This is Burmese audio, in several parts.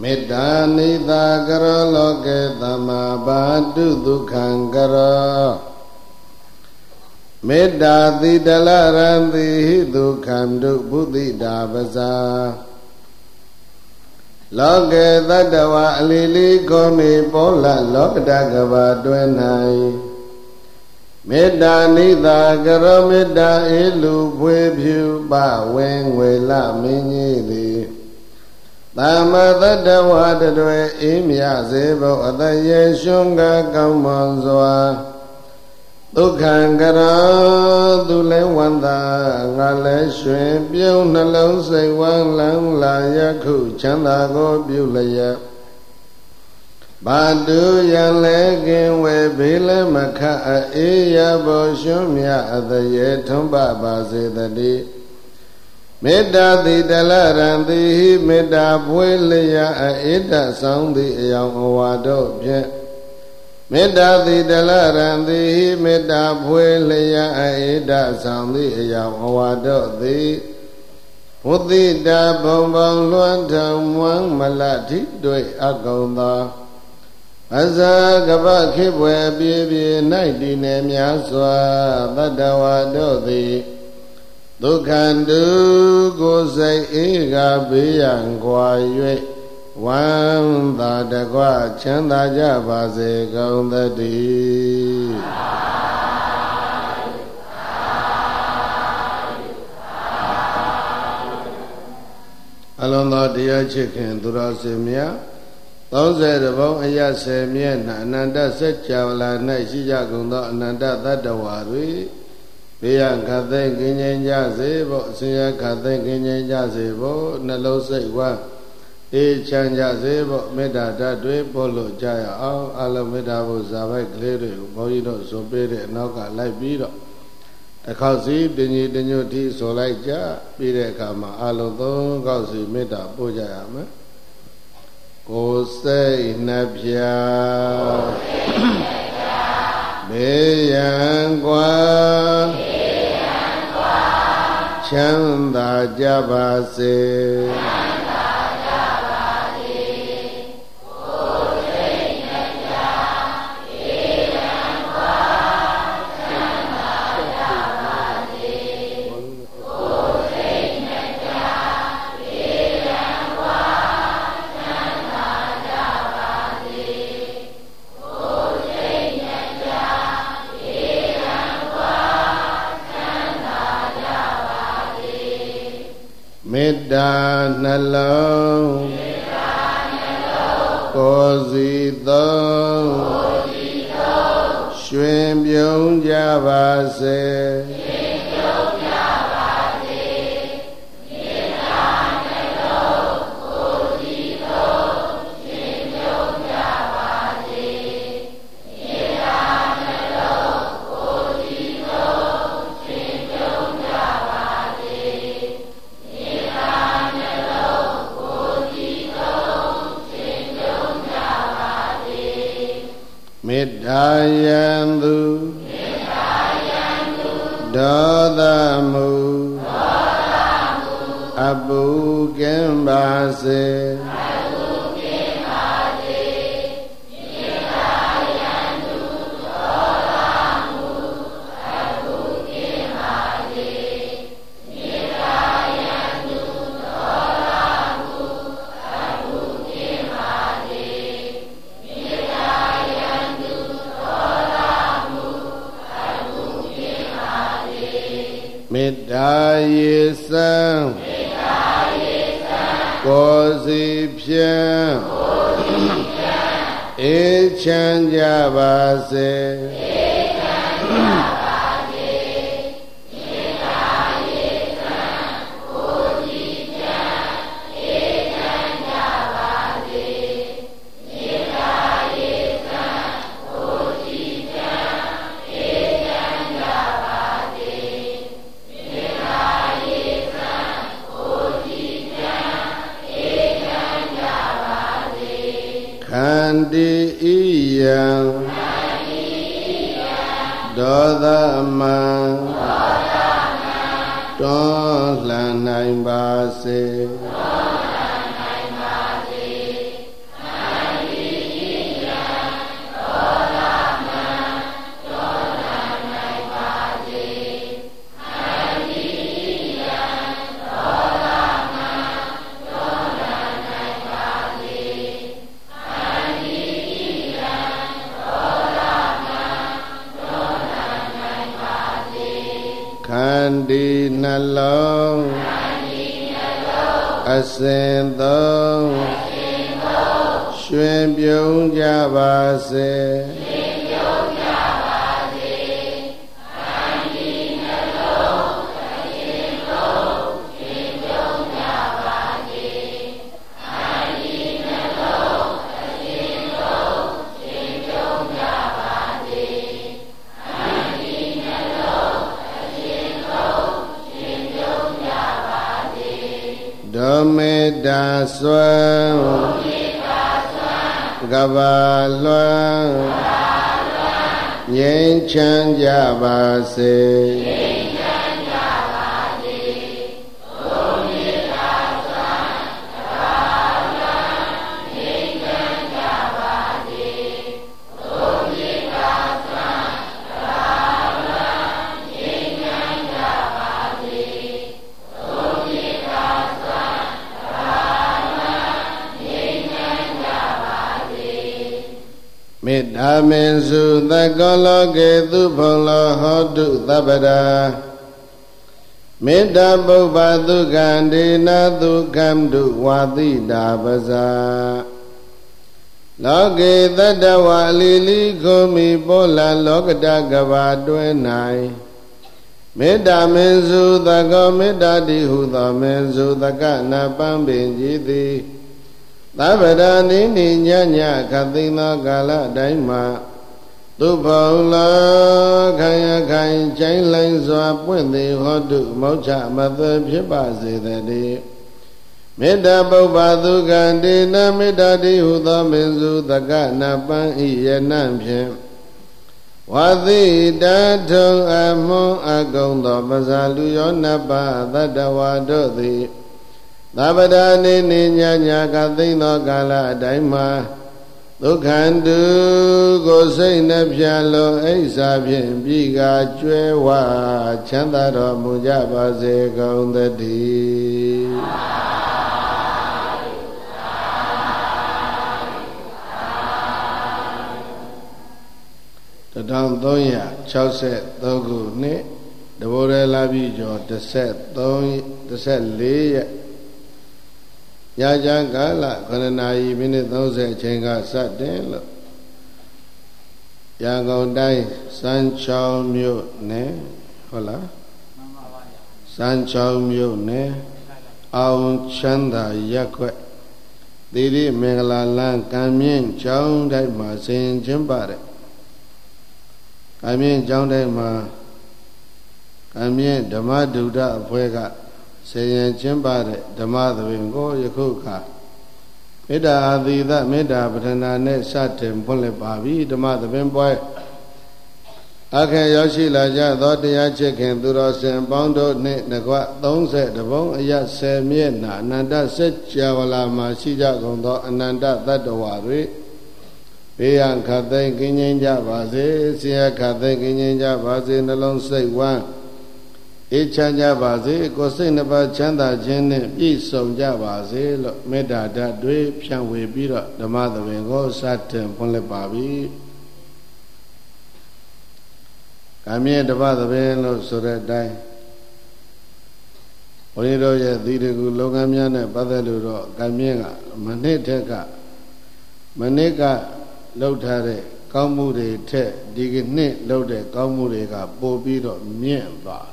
မေတ္တာနိသာကရောလောကေသမဘာတုဒုက္ခံကရောမေတ္တာတိတလရံတိဒုက္ခံတုဘုဒ္ဓိတာပဇာလောကေတတ္တဝအလီလီကိုမီပေါလလောကတကဘာတွင်၌မေတ္တာနိသာကရောမေတ္တာအေလူဖွေဖြူပဝင်းငွေလမင်းကြီးသည်သမ္မာတတ္တဝတတွေအေးမြစေဖို့အတရေရှုံးကကောင်းမွန်စွာဒုက္ခံကရောသူလဲဝန္တာငါလဲရွှင်ပြုံးနှလုံးစိတ်ဝမ်းလန်းလာယခုချမ်းသာကိုပြုလျက်ဘာတုယံလဲကင်ဝေဘေးလဲမခအေးရဘောရှုံးမြအတရေထုံးပပါစေတည်းမေတ္တာတိတလရံတိမေတ္တာပွေလျာအေတဆောင်သည့်အယောင်အဝါတို့ဖြင့်မေတ္တာတိတလရံတိမေတ္တာဖွေလျာအေတဆောင်သည့်အယောင်အဝါတို့သည်ဘုဒ္ဓိတာဘုံဘုံလွှမ်းထုံမွမ်းမလထိတွေ့အကုန်သောအဇာကပခေဘွယ်ပြေပြေ၌တည်နေများစွာတတ္တဝါတို့သည်ဒုက္ခံတုကိုယ်စိတ်အေးကဘေးရန်ကွာ၍ဝမ်းသာတကွချမ်းသာကြပါစေကုန်သတည်းအလုံးသောတရားချစ်ခင်သူတော်စင်များ30ဘုံအရ10မျက်နှာအနန္တစัจ java လာ၌ရှိကြကုန်သောအနန္တသတ္တဝါတွေဘေးရန်ခတ်သိမ်းကင်းငြိမ်းကြစေဖို့အစဉ်ရခတ်သိမ်းကင်းငြိမ်းကြစေဖို့နှလုံးစိတ်ဝမ်းအေးချမ်းကြစေဖို့မေတ္တာဓာတ်တွေပို့လို့ကြရအောင်အလုံးမေတ္တာဘုဇာပိုက်ကလေးတွေကိုဘုန်းကြီးတို့ဆိုပေးတဲ့အနောက်ကလိုက်ပြီးတော့တစ်ခေါက်စီတင်ကြီးတညွတ်တီဆိုလိုက်ကြပြီးတဲ့အခါမှာအလုံး3ခေါက်စီမေတ္တာပို့ကြရမယ်ကိုယ်စိတ်နှပြဘေးရန်ကွာချမ်းသာကြပါစေမေတ္တာနှလုံးကိုယ်စီသုံးရွှင်ပြုံးကြပါစေမေတ္တာယံသူဒေါသမုအပုကင်းပါစေမေတ္တာရေစံကိုယ်စီဖြင့်အေးချမ်းကြပါစေခန္တီဣယံဒေါသမံတွန်းလှန်နိုင်ပါစေဒီနှလုံးအစဉ်သုံးရွှင်ပြုံးကြပါစေဒုမေတ္တာစွမ်းကဘာလွမ်းငြိမ်းချမ်းကြပါစေမေတ္တာမင်းစုသကောလောကေသူဘုံလောဟောတုသဗ္ဗရာမေတ္တာပုပ္ပဒုက္ခဒေနဒုက္ခံတုဝါတိတာပဇာလောကေတတ္တဝါအလီလီခုမိပေါ်လာလောကတကဘာတွင်၌မေတ္တာမင်းစုသကောမေတ္တာတိဟုသောမင်းစုသကနာပန်းပင်ကြည်သည်သဗ္ဗရာနိနိညညခသိသောကာလတိုင်းမှာသူဘုံလောခံရခိုင်ကျိုင်းလိုင်းစွာပွင့်သည်ဟောတုမောချမသွေဖြစ်ပါစေတည်းမေတ္တာပုပ္ပဒုက္ခဒေနမေတ္တာတိဟုသောမင်းစုသကနာပန်းဤယနံဖြင့်ဝါသိတထုံအမွန်အကုံသောပဇာလူယောနပသတ္တဝါတို့သည်သဗ္ဗဒါနေနေညညာကသိမ့်သောကာလအတိုင်းမှာဒုက္ခန္တုကိုစိတ်နှပြလုံးအိဆာဖြင့်ပြီးကကျွဲဝချမ်းသာတော်မူကြပါစေကုန်သတည်း1363ခုနှစ်တဘောရလာပြီကျော်14ရက်ညချမ်းကာလ9နာရီမိနစ်30အချိန်ကစတင်လို့ရန်ကုန်တိုင်းစမ်းချောင်းမြို့နယ်ဟုတ်လားစမ်းချောင်းမြို့နယ်အောင်ချမ်းသာရက်ခွက်သီရိမင်္ဂလာလမ်းကံမြင့်ကျောင်းတိုင်းမှာဆင်ကျင်းပါတယ်ကံမြင့်ကျောင်းတိုင်းမှာကံမြင့်ဓမ္မဒုဒ္ဒအဖွဲ့ကဆေယံကျင်းပတဲ့ဓမ္မသဘင်ကိုယခုခါမေတ္တာအာသီသမေတ္တာပဌနာနဲ့စတင်ဖွင့်လှစ်ပါပြီဓမ္မသဘင်ပွဲအခက်ရောက်ရှိလာကြသောတရားချစ်ခင်သူတော်စင်ပေါင်းတို့နှင့်တကွ30ဘုံအရ10မျက်နှာအနန္တစัจ java လာမှာရှိကြကုန်သောအနန္တတတ္တဝါတွေဘေးရန်ခတ်သိမ်းကင်းငြိမ်းကြပါစေဆရာခတ်သိမ်းကင်းငြိမ်းကြပါစေနှလုံးစိတ်ဝမ်းအေးချမ်းကြပါစေကိုယ်စိတ်နှစ်ပါးချမ်းသာခြင်းနဲ့ပြည့်စုံကြပါစေလို့မေတ္တာဓာတ်တွေဖြန့်ဝေပြီးတော့ဓမ္မသဘင်ကိုစတင်ဖွင့်လှစ်ပါပြီ။ကာမြေဓမ္မသဘင်လို့ဆိုတဲ့အတိုင်းဘုန်းကြီးတို့ရဲ့သီတကူလုပ်ငန်းများနဲ့ပတ်သက်လို့တော့ကာမြေကမနှစ်ထက်ကလှုပ်ထားတဲ့ကောင်းမှုတွေထက်ဒီကနေ့လှုပ်တဲ့ကောင်းမှုတွေကပိုပြီးတော့မြင့်သွား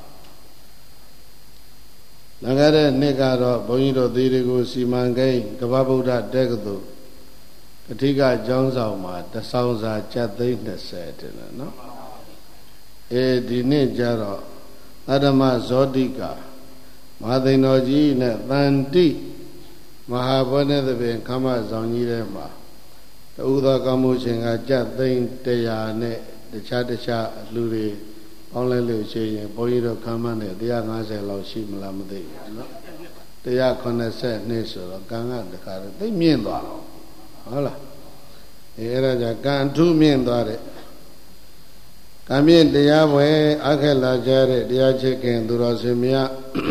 ။ငါကတဲ့နှစ်ကတော့ဘုန်းကြီးတို့သီရိကိုစီမံကိန်းကမ္ဘာဗုဒ္ဓတက္ကသိုလ်အထူးကျောင်းဆောင်မှာတဆောင်းစာကျပ်သိန်း20တင်တယ်နော်ဒီနေ့ကျတော့အဓမ္မဇောတိကမဟာသိန်တော်ကြီးနဲ့တန်တိမဟာဘောဓသဘင်ခမဆောင်ကြီးထဲမှာတူသောကောင်းမှုရှင်ကကျပ်သိန်း100နဲ့တခြားလူတွေပေါင်းလိုက်လို့ရှိရင်ဘုန်းကြီးတို့ခမ်းမနဲ့150လောက်ရှိမလားမသိဘူးနော်180ဆိုတော့ကံကတခါတော့သိမြင့်သွားတော့ဟုတ်လားအဲ့ဒါကြကံထူးမြင့်သွားတဲ့ကံမြင့်တရားပွဲအခက်လာကြတဲ့တရားချစ်ခင်သူတော်စင်များ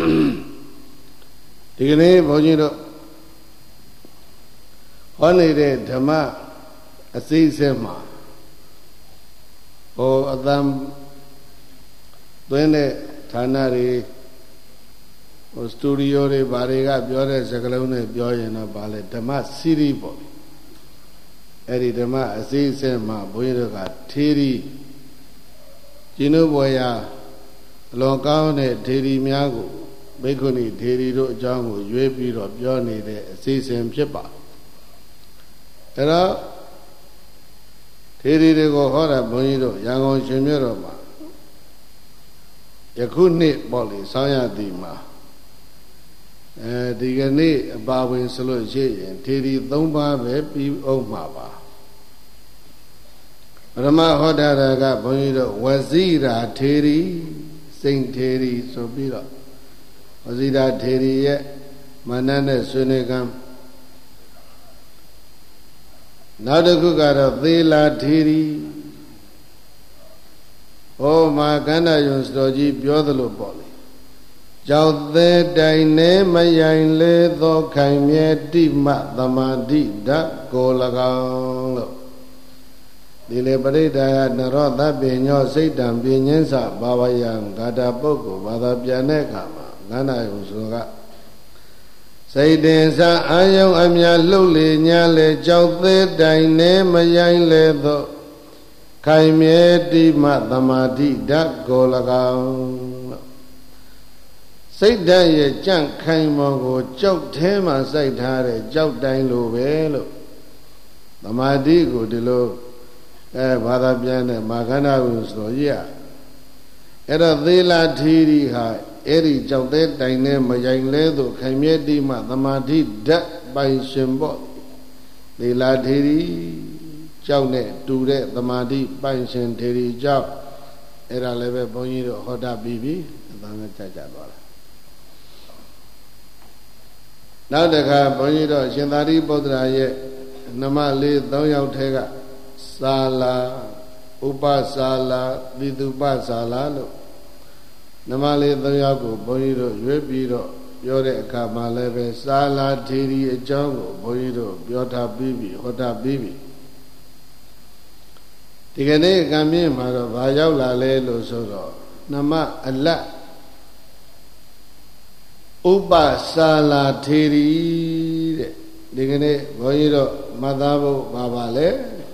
ဒီကနေ့ဘုန်းကြီးတို့ဟောနေတဲ့ဓမ္မအစည်းအဝေးမှာဟောအတန်သွင်းတဲ့ဌာနတွေစတူဒီယိုတွေဘာတွေကပြောတဲ့စကားလုံးနဲ့ပြောရင်တော့ဗာလဲဓမ္မစီရီပေါ့အဲ့ဒီဓမ္မအစည်းအဝေးမှာဘုန်းကြီးတို့ကထေရီကျင်းတို့ဘွယ်ရာအလွန်ကောင်းတဲ့ထေရီများကိုဘိက္ခုနီထေရီတို့အကြောင်းကိုရွေးပြီးတော့ပြောနေတဲ့အစည်းအဝေးဖြစ်ပါအဲ့တော့ထေရီတွေကိုဟောတာဘုန်းကြီးတို့ရန်ကုန်ရှင်မြို့တော်မှာယခုနှစ်ပေါ့လေဆောင်းရသည်မှာဒီကနေ့အပါဝင်ဆိုလို့ရှိရင်ထေရီ၃ပါးပဲပြီးအောင်မှာပါပရမဟောတာကဘုန်းကြီးတို့ဝဇိရာထေရီစိန်ထေရီဆိုပြီးတော့ဝဇိရာထေရီရဲ့မာနနဲ့ဆွေးနွေးကံနောက်တစ်ခုကတော့သေလာထေရီဟောမှာကန္တာယုံစတော်ကြီးပြောသလိုပေါ့လေကြောက်သေးတိုင်နေမယိုင်လေသောခိုင်မြဲတိမသမာဓိဓာတ်ကို၎င်းလို့ဒီလေပရိဒါယနရောသပညောစိတ်တံပြင်းချင်းစဘာဝယံဂါတာပုဂ္ဂိုလ်ဘာသာပြန်တဲ့အခါမှာကန္တာယုံဆိုကစိတ်တင်္စအာယုံအမြလှုပ်လေညာလေကြောက်သေးတိုင်နေမယိုင်လေသောခိုင်မြဲတိမသမာဓိဓာတ်ကို၎င်းစိတ်ဓာတ်ရဲ့ကြန့်ခိုင်မောကိုကြောက်ထဲမှာစိုက်ထားတဲ့ကြောက်တိုင်းလိုပဲလို့သမာဓိကိုဒီလိုဘာသာပြန်တဲ့မာခန္ဓာကိုဆိုရအဲ့တော့သေလာထီရီဟာအဲ့ဒီကြောက်တဲ့တိုင်နဲ့မယိုင်လဲသို့ခိုင်မြဲတိမသမာဓိဓာတ်ပိုင်ရှင်ပေါ့သေလာထီရီကြောက်နဲ့တူတဲ့သမာဓိပိုင်ရှင်ထေရီကြောက်အဲ့ဒါလည်းပဲဘုန်းကြီးတို့ဟောတာပြီးပြီအသံနဲ့ကြကြသွားတာနောက်တစ်ခါဘုန်းကြီးတို့ရှင်သာရိပုတ္တရာရဲ့နမလေး၃ယောက်ထဲကစာလာဥပစာလာသီတုပစာလာလို့နမလေး၃ယောက်ကိုဘုန်းကြီးတို့ရွေးပြီးတော့ပြောတဲ့အခါမှာလည်းပဲစာလာထေရီအကြောင်းကိုဘုန်းကြီးတို့ပြောထားပြီးပြီဟောတာပြီးပြီဒီကနေ့ကံမြင့်မှာတော့ဘာရောက်လာလဲလို့ဆိုတော့နမအလတ်ဥပစာလာထေရီတဲ့ဒီကနေ့ဘုန်းကြီးတို့မှတ်သားဖို့ပါလဲ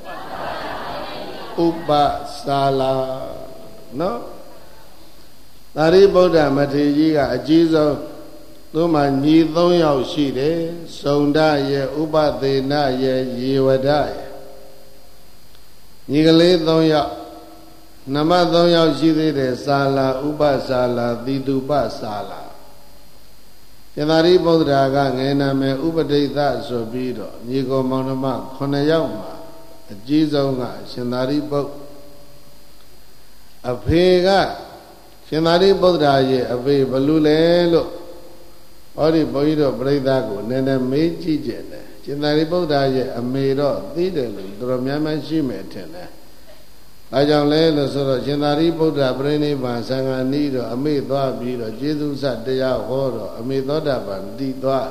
ဥပစာလာနော်သာရိပုတ္တမထေရကြီးကအကြီးဆုံးသူ့မှာညီ၃ယောက်ရှိတယ်စုံဒရဲ့ဥပသေနရဲ့ယေဝဒရဲ့ညီကလေး၃ယောက်နမ၃ယောက်ရှိသေးတယ်စာလာဥပစာလာသီတုပစာလာရှင်သာရိပုတ္တရာကငယ်နာမယ်ဥပဒိသဆိုပြီးတော့ညီကိုမောင်နှမ9ယောက်မှာအကြီးဆုံးကရှင်သာရိပုတ္တအဖေကရှင်သာရိပုတ္တရာရဲ့အဖေဘလူလဲလို့ဟောဒီဘုန်းကြီးတို့ပြိဿကိုနည်းနည်းမေးကြည့်ကြတယ်ရှင်သာရိပုတ္တရာရဲ့အမေတော့သိတယ်လို့တော်တော်များများရှိမယ်ထင်တယ်အဲကြောင့်လဲလို့ဆိုတော့ရှင်သာရိပုတ္တရာပြိဋိဘံသံဃာနီးတော့အမေသွားပြီးတော့ကျေးဇူးစတရားဟောတော့အမေသောတာပန်တည်သွား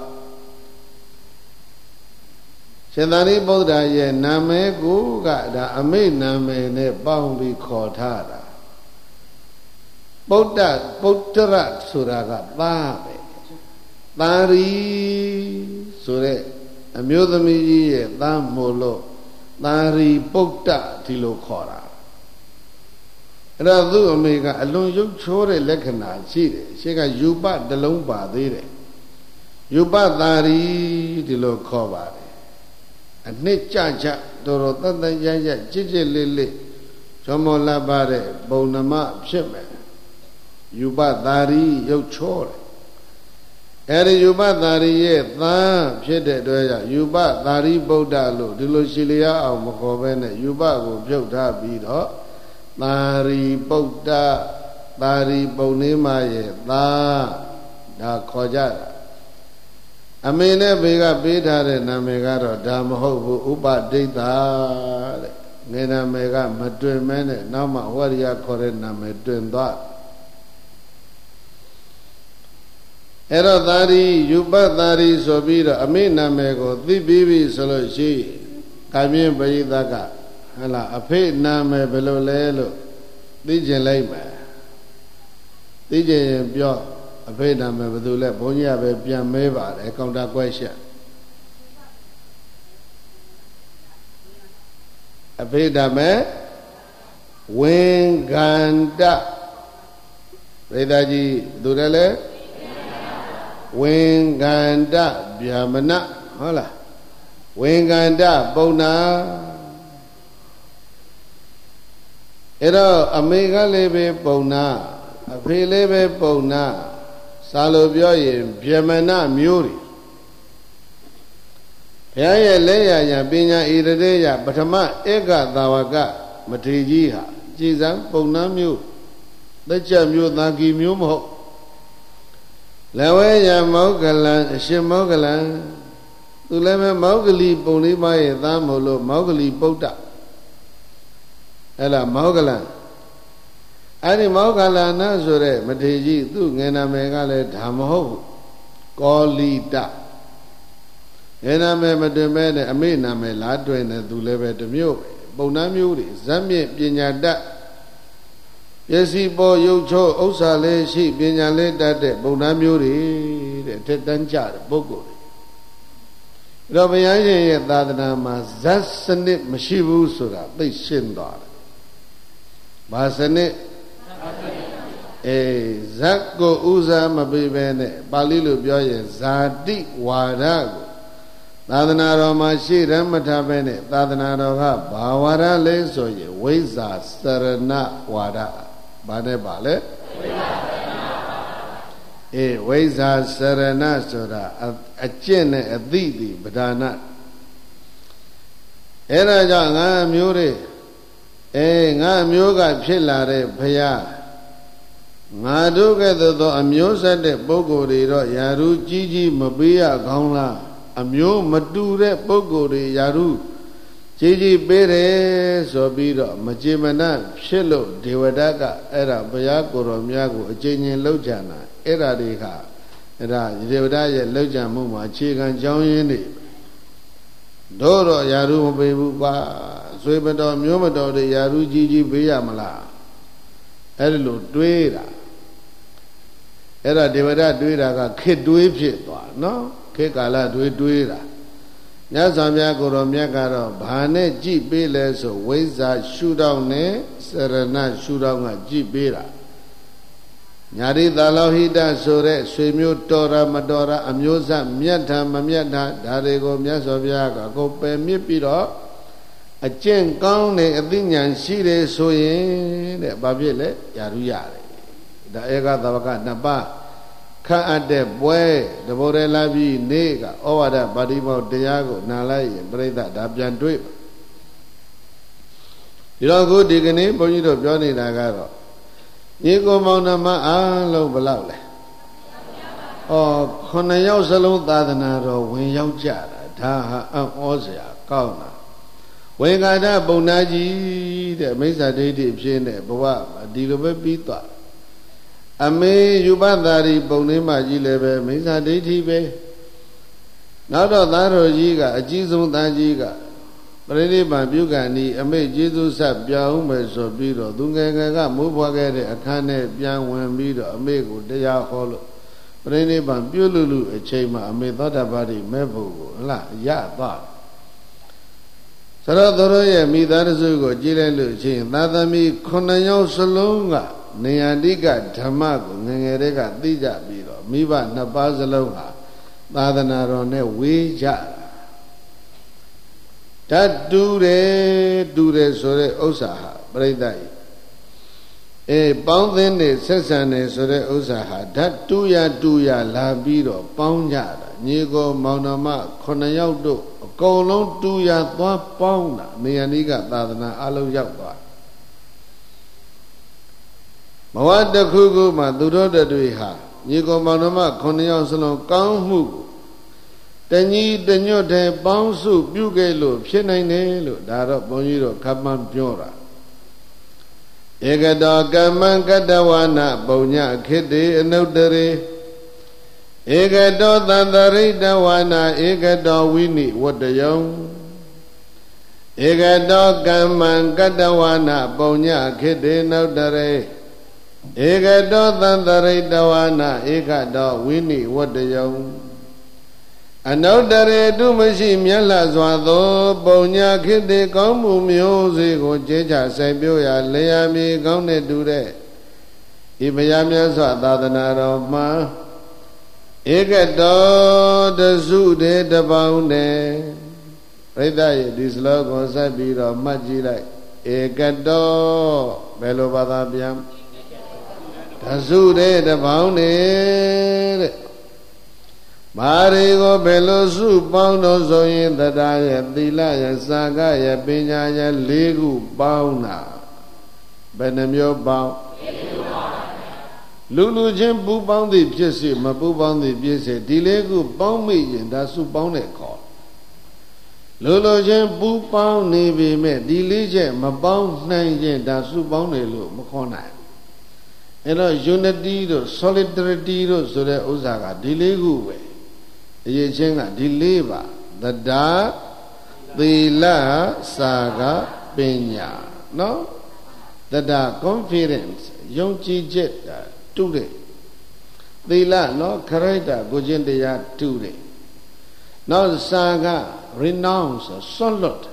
ရှင်သာရိပုတ္တရာရဲ့နာမည်ကိုကဒါအမေနာမည်နဲ့ပေါင်းပြီးခေါ်ထားတာပုတ္တရဆိုတာကသားပဲသာရီဆိုတဲ့အမျိုးသမီးကြီးရဲ့သားမို့လို့သာရီပုတ္တဒီလိုခေါ်တာအဲ့တော့သူ့အမေကအလွန်ရုပ်ချိုးတဲ့လက္ခဏာရှိတယ်ရှေ့ကယူပတလုံးပါသေးတယ်ယူပသာရီဒီလိုခေါ်ပါတယ်အနှစ်ကြကြတော်တော်တတ်တတ်ရရကြစ်ကြစ်လေးလေးဇောမောလပ်ပါတဲ့ပုံနမဖြစ်မယ်ယူပသာရီရုပ်ချိုးတယ်အဲ့ဒီယူပသာရီရဲ့သားဖြစ်တဲ့အတွက်ကြောင့်ယူပသာရီဗုဒ္ဓလို့ဒီလိုရှိလျားအောင်မခေါ်ဘဲနဲ့ယူပကိုဖြုတ်ထားပြီးတော့သာရီပုဒ္ဒသာရီပုံနေမရဲ့သားဒါခေါ်ကြတာအမေနဲ့ဘေကပေးထားတဲ့နာမည်ကတော့ဒါမဟုတ်ဘူးဥပဒိဋ္ဌာတဲ့ငယ်နာမည်ကမတွင်မဲနဲ့နောက်မှဝရိယခေါ်တဲ့နာမည်တွင်သွားအဲ့တော့သာရီယူပသာရီဆိုပြီးတော့အမေနာမည်ကိုသိပြီးပြီဆိုလို့ရှိကာမြင့်ပရိသတ်ကဟလာအဖေနာမည်ဘယ်လိုလဲလို့သိကျင်လိုက်မယ်သိကြရင်ပြောအဖေနာမည်ဘယ်သူလဲဘုန်းကြီးကပဲပြန်မဲပါတယ်ကောင်တာကွဲရှက်အဖေနာမည်ဝင်္ဂန္တပရိသတ်ကြီးဘယ်သူလဲဝင်္ဂန္တဗျာမနဟုတ်လားဝင်္ဂန္တပုံနာအဲ့တော့အမေကလည်းပဲပုံနာအဖေလည်းပဲပုံနာစာလို့ပြောရင်ဗျမနမျိုးတွေဘုရားရဲ့လက်ရညာပညာဣရတေယပထမဧကသာဝကမထေကြီးဟာကြည်စံပုံနာမျိုးသက်ချက်မျိုးသာကီမျိုးမဟုတ်လက်ဝဲရမောဂလံအရှင်မောဂလံသူလည်းပဲမောဂလီပုံလေးပါးရဲ့သားမို့လို့မောဂလီပုဒ္ဒအဲ့လားမောဂလံအဲ့ဒီမောဂလနာဆိုတဲ့မထေကြီးသူ့ငယ်နာမည်ကလည်းဒါမဟုတ်ဘူးကောလီတငယ်နာမည်မတွင်မဲနဲ့အမေနာမည်လားတွင်တယ်သူလည်းပဲတစ်မျိုးပဲပုံနာမျိုးတွေဇက်မြင့်ပညာတတ်ပစ္စည်းပေါ်ရုပ်ချောဥစ္စာလေးရှိပညာလေးတတ်တဲ့ပုံနာမျိုးတွေတဲ့ထက်တန်းကြတဲ့ပုဂ္ဂိုလ်တွေတော့ဘုရားရှင်ရဲ့သာသနာမှာဇတ်စနစ်မရှိဘူးဆိုတာသိရှင်းသွားတယ်။ဘာစနစ်ဇတ်ကိုဥစားမပေးဘဲနဲ့ပါဠိလိုပြောရင်ဇာတိဝါဒကိုသာသနာတော်မှာရှေ့တန်းမထားဘဲနဲ့သာသနာတော်ကဘာဝါဒလဲဆိုရင်ဝိဇ္ဇာစရဏဝါဒဘာနဲ့ပါလဲဝိဇ္ဇာစရဏဆိုတာအကျင့်နဲ့အသိဒီပဒါနအဲ့ဒါကြောင့်ငါမျိုးတွေငါမျိုးကဖြစ်လာတဲ့ဘုရားငါတို့ကဲ့သို့သောအမျိုးဆက်တဲ့ပုဂ္ဂိုလ်တွေတော့ယာရုကြီးကြီးမပေးရကောင်းလားအမျိုးမတူတဲ့ပုဂ္ဂိုလ်တွေယာရုကြီးကြီးပေးတယ်ဆိုပြီးတော့မကြေမနဖြစ်လို့ဒေဝဒတ်ကအဲ့ဒါဘုရားကိုယ်တော်များကိုအကျဉ်းချင်းလှုပ်ကြံတာအဲ့ဒါတွေကအဲ့ဒါဒေဝဒတ်ရဲ့လှုပ်ကြံမှုမှာအခြေခံကြောင်းရင်းတွေတို့တော့ယာရုမပေးဘူးကွာဆွေမတော်မျိုးမတော်တွေယာရုကြီးကြီးပေးရမလားအဲ့ဒီလိုတွေးတာအဲ့ဒါဒေဝဒတ်တွေးတာကခေတ်တွေးဖြစ်သွားနော်ခေတ်ကာလတွေးတာမြတ်စွာဘုရားကိုယ်တော်မြတ်ကတော့ဘာနဲ့ကြည်ပေးလဲဆိုဝိဇ္ဇာရှုထောင့်နဲ့စရဏရှုထောင့်ကကြည်ပေးတာညာတိသာလောဟိတဆိုတဲ့ဆွေမျိုးတော်တာမတော်တာအမျိုးစမြတ်တာမမြတ်တာဒါတွေကိုမြတ်စွာဘုရားကကိုပယ်မြစ်ပြီးတော့အကျင့်ကောင်းတဲ့အသိဉာဏ်ရှိတယ်ဆိုရင်တဲ့ဘာဖြစ်လဲယာရုရတယ်ဒါဧကသဝကနှစ်ပါးခန့်အပ်တဲ့ပွဲတဘောရဲလာပြီးနေ့ကဩဝါဒပါဠိပေါတရားကိုနာလိုက်ရင်ပြိဿဒါပြန်တွေ့ဒီတော့ခုဒီကနေ့ဘုန်းကြီးတို့ပြောနေတာကတော့ညီကိုမောင်နှမအားလုံးဘယ်လောက်လဲ9ယောက်စလုံးသာသနာတော်ဝင်ရောက်ကြတာဒါဟာအံ့ဩစရာကောင်းတာဝေငါဒပုံနာကြီးတဲ့မိစ္ဆာဒိဋ္ဌိဖြစ်နေဘဝဒီလိုပဲပြီးသွားအမေယူပသာရီပုံလေးမှကြီးလည်းပဲမိစ္ဆာဒိဋ္ဌိပဲနောက်တော့သားတော်ကြီးကအကြီးဆုံးသားကြီးကပရိနိဗ္ဗာန်ပြုကံဤအမေကျေးဇူးဆက်ပြောင်းမယ်ဆိုပြီးတော့သူငယ်ငယ်ကမိုးဖွားခဲ့တဲ့အခန်းနဲ့ပြန်ဝင်ပြီးတော့အမေကိုတရားဟောလို့ပရိနိဗ္ဗာန်ပြုလူအချိန်မှာအမေသောတာပတိမဲ့ဖို့ကိုဟလားရသွားဆရာတော်ရဲ့မိသားစုကိုကြည်လိုက်လို့အချိန်သာသမီ9ယောက်စလုံးကနေယန္တိကဓမ္မကိုငငယ်တွေကသိကြပြီးတော့မိဘနှစ်ပါးစလုံးဟာသာသနာတော်နဲ့ဝေးကြဓာတ်တူတယ်ဆိုတဲ့ဥစ္စာဟာပြိဿကြီးပေါင်းသင်းနေဆက်ဆံနေဆိုတဲ့ဥစ္စာဟာဓာတ်တူရလာပြီးတော့ပေါင်းကြတာညီကိုမောင်နှမ9ယောက်တို့အကုန်လုံးတူရသွားပေါင်းတာနေယန္တိကသာသနာအလုံးရောက်သွားဘဝတစ်ခုခုမှာသူတို့တွေဟာညီကောင်မောင်နှမ9ယောက်စလုံးကောင်းမှုတညီတညွတ်တဲ့ပေါင်းစုပြုခဲ့လို့ဖြစ်နိုင်တယ်လို့ဒါတော့ဘုန်းကြီးတို့ခပ်မှန်းပြောတာဧကတောကမ္မံကတဝနာပုံညခိတေအနုတ္တရေဧကတောသန္တရိတဝနာဧကတောဝိနိဝတ္တယံဧကတောကမ္မံကတဝနာပုံညခိတေနုတ္တရေ Ekado Tantaritavana Ekado Vini Vatayam Anodare Dumashi Myala Swado Bonya Kite Kambu Myosi Ko Checha Saipyoya Layami Kaune Dure Ibayamya Swadadana Roma Ekado Dasude Dabaune Rida Dislogo Sabiro Majira Ekado Belo Badabiam Dasude Dabaune Marigo Belosu Pauno Zoyin Dadaya Dilaya Sagaya Pinyaya Ligu Bauna Benamyo Bau Lulu Jim Bubang the Piesi, Mabubang the Piesi, Dilegu Baumi and Dasu Bone call. Lulu Jim Bubang Navy met Dilije, Mabang Nine Dasu Bone Lu Mokona. And a unity to solidarity to the Osaka, Dilegu way. Yechenga Diliva, the Da, the La Saga Penya. No? The Da confidence, Yongchi Jet. Today, the la no Kareta Gojendeya today. Now the saga renounce Solot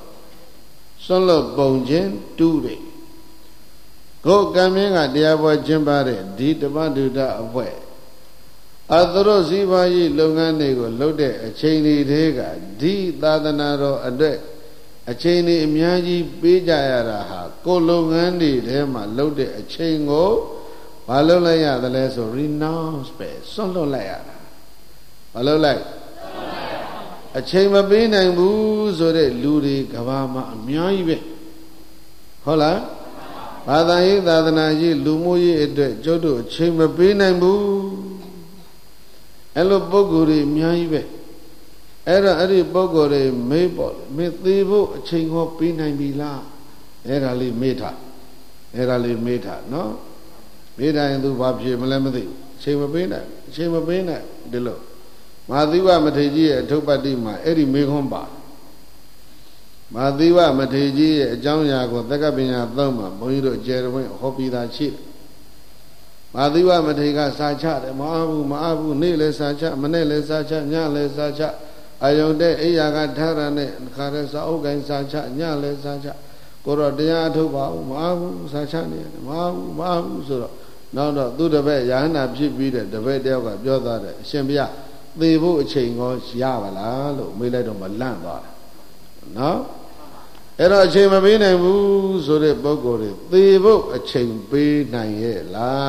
Bonjen today. Go Gaminga Diabo Jimbare, Ditabaduda away. Adoro Zivayi Longanego loaded a chainy dega, D Dadanaro a deck, a chainy Imyaji Bijayaraha, Kolongandi Dema loaded a chain go. Balolaya the less or renounce space, solo layer. Balolay a chamber being and booze or a ludi, Gavama, Miaibe. Hola Badahi, Dadanaji, Lumuyi, Jodo, chamber being and boo. Hello Boguri, Miaibe. Era Eri Bogore, Maple, Mithibo, Chingo, Pina, Mila. Erali Meta. Erali Meta, no? Meda into Babi Malamadi, Shema Bena, Delo. Madiwa Mateji, Topadima, Eddie Megomba. Madiwa Mateji, Jamyago, Takabina Thoma, Boido, Jeremy, Hopi that chip. Madiwa Matega Sacha, Maabu, Nile Sacha, Manele Sacha, Nyale Sacha, Ayonde, Eyaga Tarane, Karesa Ogan Sacha, Nyale Sacha, Korodea Toba, Maabu, Sachani, Maabu, Sura. No, do the way Yana Pibida, the way they were Yoda, Shembia, they vote chain or Shiavala, Millet of Malanda. No? Era chamber being and woos or a bogore, they vote a chain be 9 years.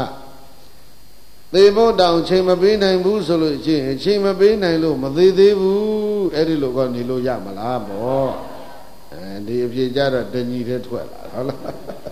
They vote down chamber being and woos or chamber being and loom, they woo, Eddie Loganilo Yamalabo. And if you jara, then you get 12.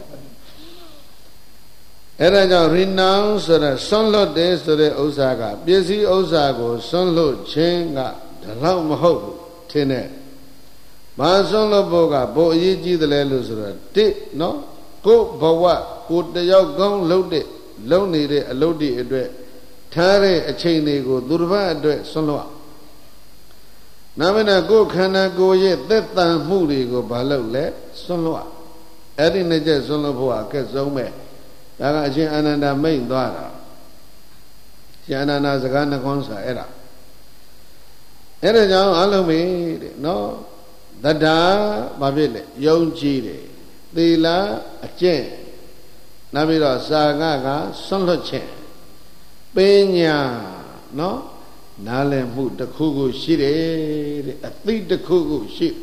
Era now renounce the sunlo days to the Osaka, busy Osaka, sunlo chenga, the long hope, tene. My sunlo boga, boyiji the lelusra, did no go bawa, put the young loaded, lonely, a loady address, tare a chain ego, durva address, sunlo. Now when I go, can I go yet? That time moody go balo let, sunlo. Adding the jet sunlo boa, get so mad. Daga Ananda main Dwara. Ananda Zagana Consa era. Era Jam Alumi, no, the Da Babile, Yon Chile, the La a chain, Namira Sagaga, Sonlo chain, Penya, no, Nale Mood the Kugu Shire, a thief the Kugu ship.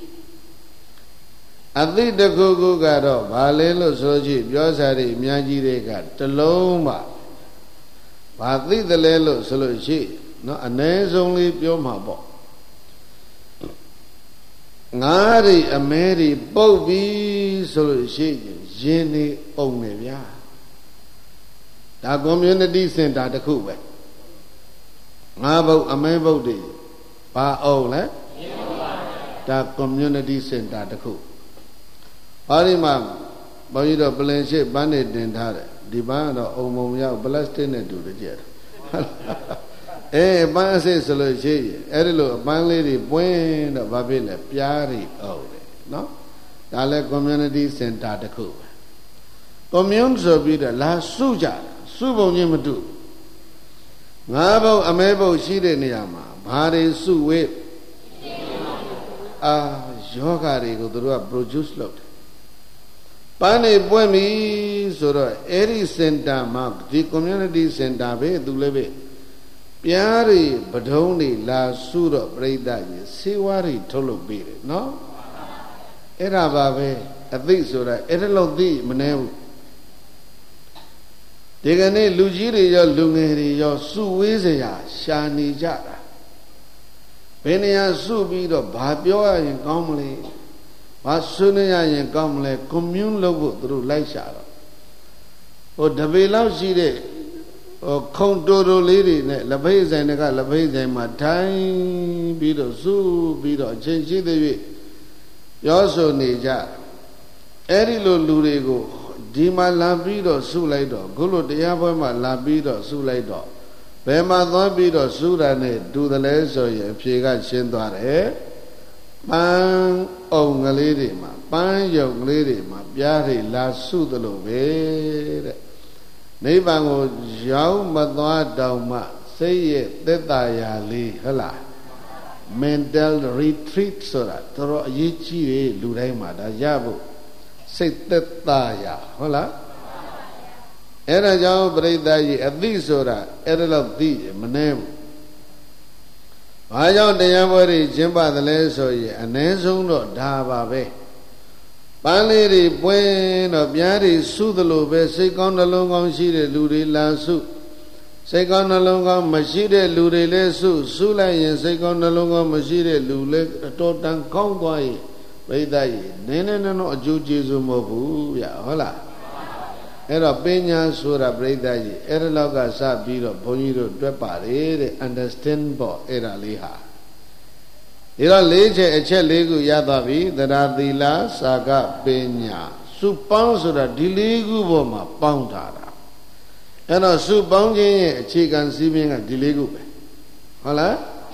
I think the Gogo got up, Valelo Soji, Yosari, Miyaji de got Taloma. But I think the Lelo Solochi, no, a name's only Yomabo. Ngari, a Mary, Bobby, Solochi, Jenny, Omevia. The community center the Kuba. Ngabo, a member de Pa Ole, the community center the Kuba. Arimam, Boydo Blanche Bandit didn't have it. The band of Omomia blasted into the jet. Eh, Ban says Solochi, Erilo, Ban lady, Buen, Babila, Piari, oh, no? Dale community center the Cuba. Commune so be the last Suja, စုပုံချင်းမတူငါးဘုံအမဲဘုံရှိတဲ့နေရာမှာဘာတွေစုဝေးယောဂတွေကိုသူတို့က produce လုပ်တယ်ပန်းနေပွင့်ပြီဆိုတော့အဲ့ဒီ center မှာဒီ community center ပဲသူလည်းပဲပြားတွေပဒုံးတွေလာစုတော့ပြိဿကြီးစေဝါးတွေထုတ်လုပ်ပေးတယ်နော်အဲ့ဒါပါပဲအသိဆိုတာအဲ့ဒါလို့သိမနေဘူးဒီကနေ့လူကြီးတွေရောလူငယ်တွေရောစုဝေးစရာရှာနေကြတာဘယ်နေရာစုပြီးတော့ဘာပြောရရင်ကောင်းမလဲဘာဆွေးနွေးရရင်ကောင်းမလဲ commune လုပ်ဖို့သူတို့လိုက်ရှာတော့ဟိုတပေလောက်ရှိတဲ့ခုံတိုတိုလေးတွေနဲ့လက်ဖိတ်ဆိုင်တွေကလက်ဖိတ်ဆိုင်မှာထိုင်ပြီးတော့စုပြီးတော့အချိန်ရှိတဲ့၍ပြောဆိုနေကြအဲ့ဒီလိုလူတွေကိုဒီမှာလာပြီးတော့စုလိုက်တော့ခုလိုတရားပွဲမှာလာပြီးတော့စုလိုက်တော့ဘယ်မှာသွားပြီးတော့စုတာနဲ့တူတယ်လဲဆိုရင်အဖြေကရှင်းသွားတယ်ပန်းအောင်ကလေးတွေမှာပန်းယုံကလေးတွေမှာပြားတွေလာစုသလိုပဲတဲ့နိဗ္ဗာန်ကိုရောက်မသွားတောင်မှစိတ်ရဲ့သက်သာရာလေးဟုတ်လား mental retreat ဆိုတာတော်အရေးကြီးတယ်လူတိုင်းမှာဒါရဖို့စိတ်သက်သာရာဟုတ်လားအဲ့ဒါကြောင့်ပရိသတ်ကြီးအသိဆိုတာအဲ့ဒါတော့သိမနှဲဘူးဘာကြောင့်တရားပွဲတွေကျင်းပသလဲဆိုရင်အ ਨੇ ဆုံးတော့ဒါပါပဲပန်းလေးတွေပွင့်တော့ပြားတွေစုသလိုပဲစိတ်ကောင်းနှလုံးကောင်းရှိတဲ့လူတွေလာစုစိတ်ကောင်းနှလုံးကောင်းမရှိတဲ့လူတွေလည်းစုလိုက်ရင်စိတ်ကောင်းနှလုံးကောင်းမရှိတဲ့လူလည်းအတော်တန်ကောင်းသွားရင်ပရိသတ်ကြီးနည်းနည်းတော့အကျိုးကျေးဇူးမဟုတ်ဘူးဗျဟုတ်လားအဲ့တော့ပညာဆိုတာပရိသတ်ကြီးအဲ့ဒါလောက်ကစပြီးတော့ဘုန်းကြီးတို့တွက်ပါတယ်တဲ့ understand ပေါ့အဲ့ဒါလေးဟာဒီတော့၄ချက်အချက်၄ခုရသွားပြီသရသီလစာကပညာစုပေါင်းဆိုတာဒီ၄ခုပေါ်မှာပေါင်းထားတာအဲ့တော့စုပေါင်းခြင်းရဲ့အခြေခံစည်းမျဉ်းကဒီ၄ခုပဲဟုတ်လား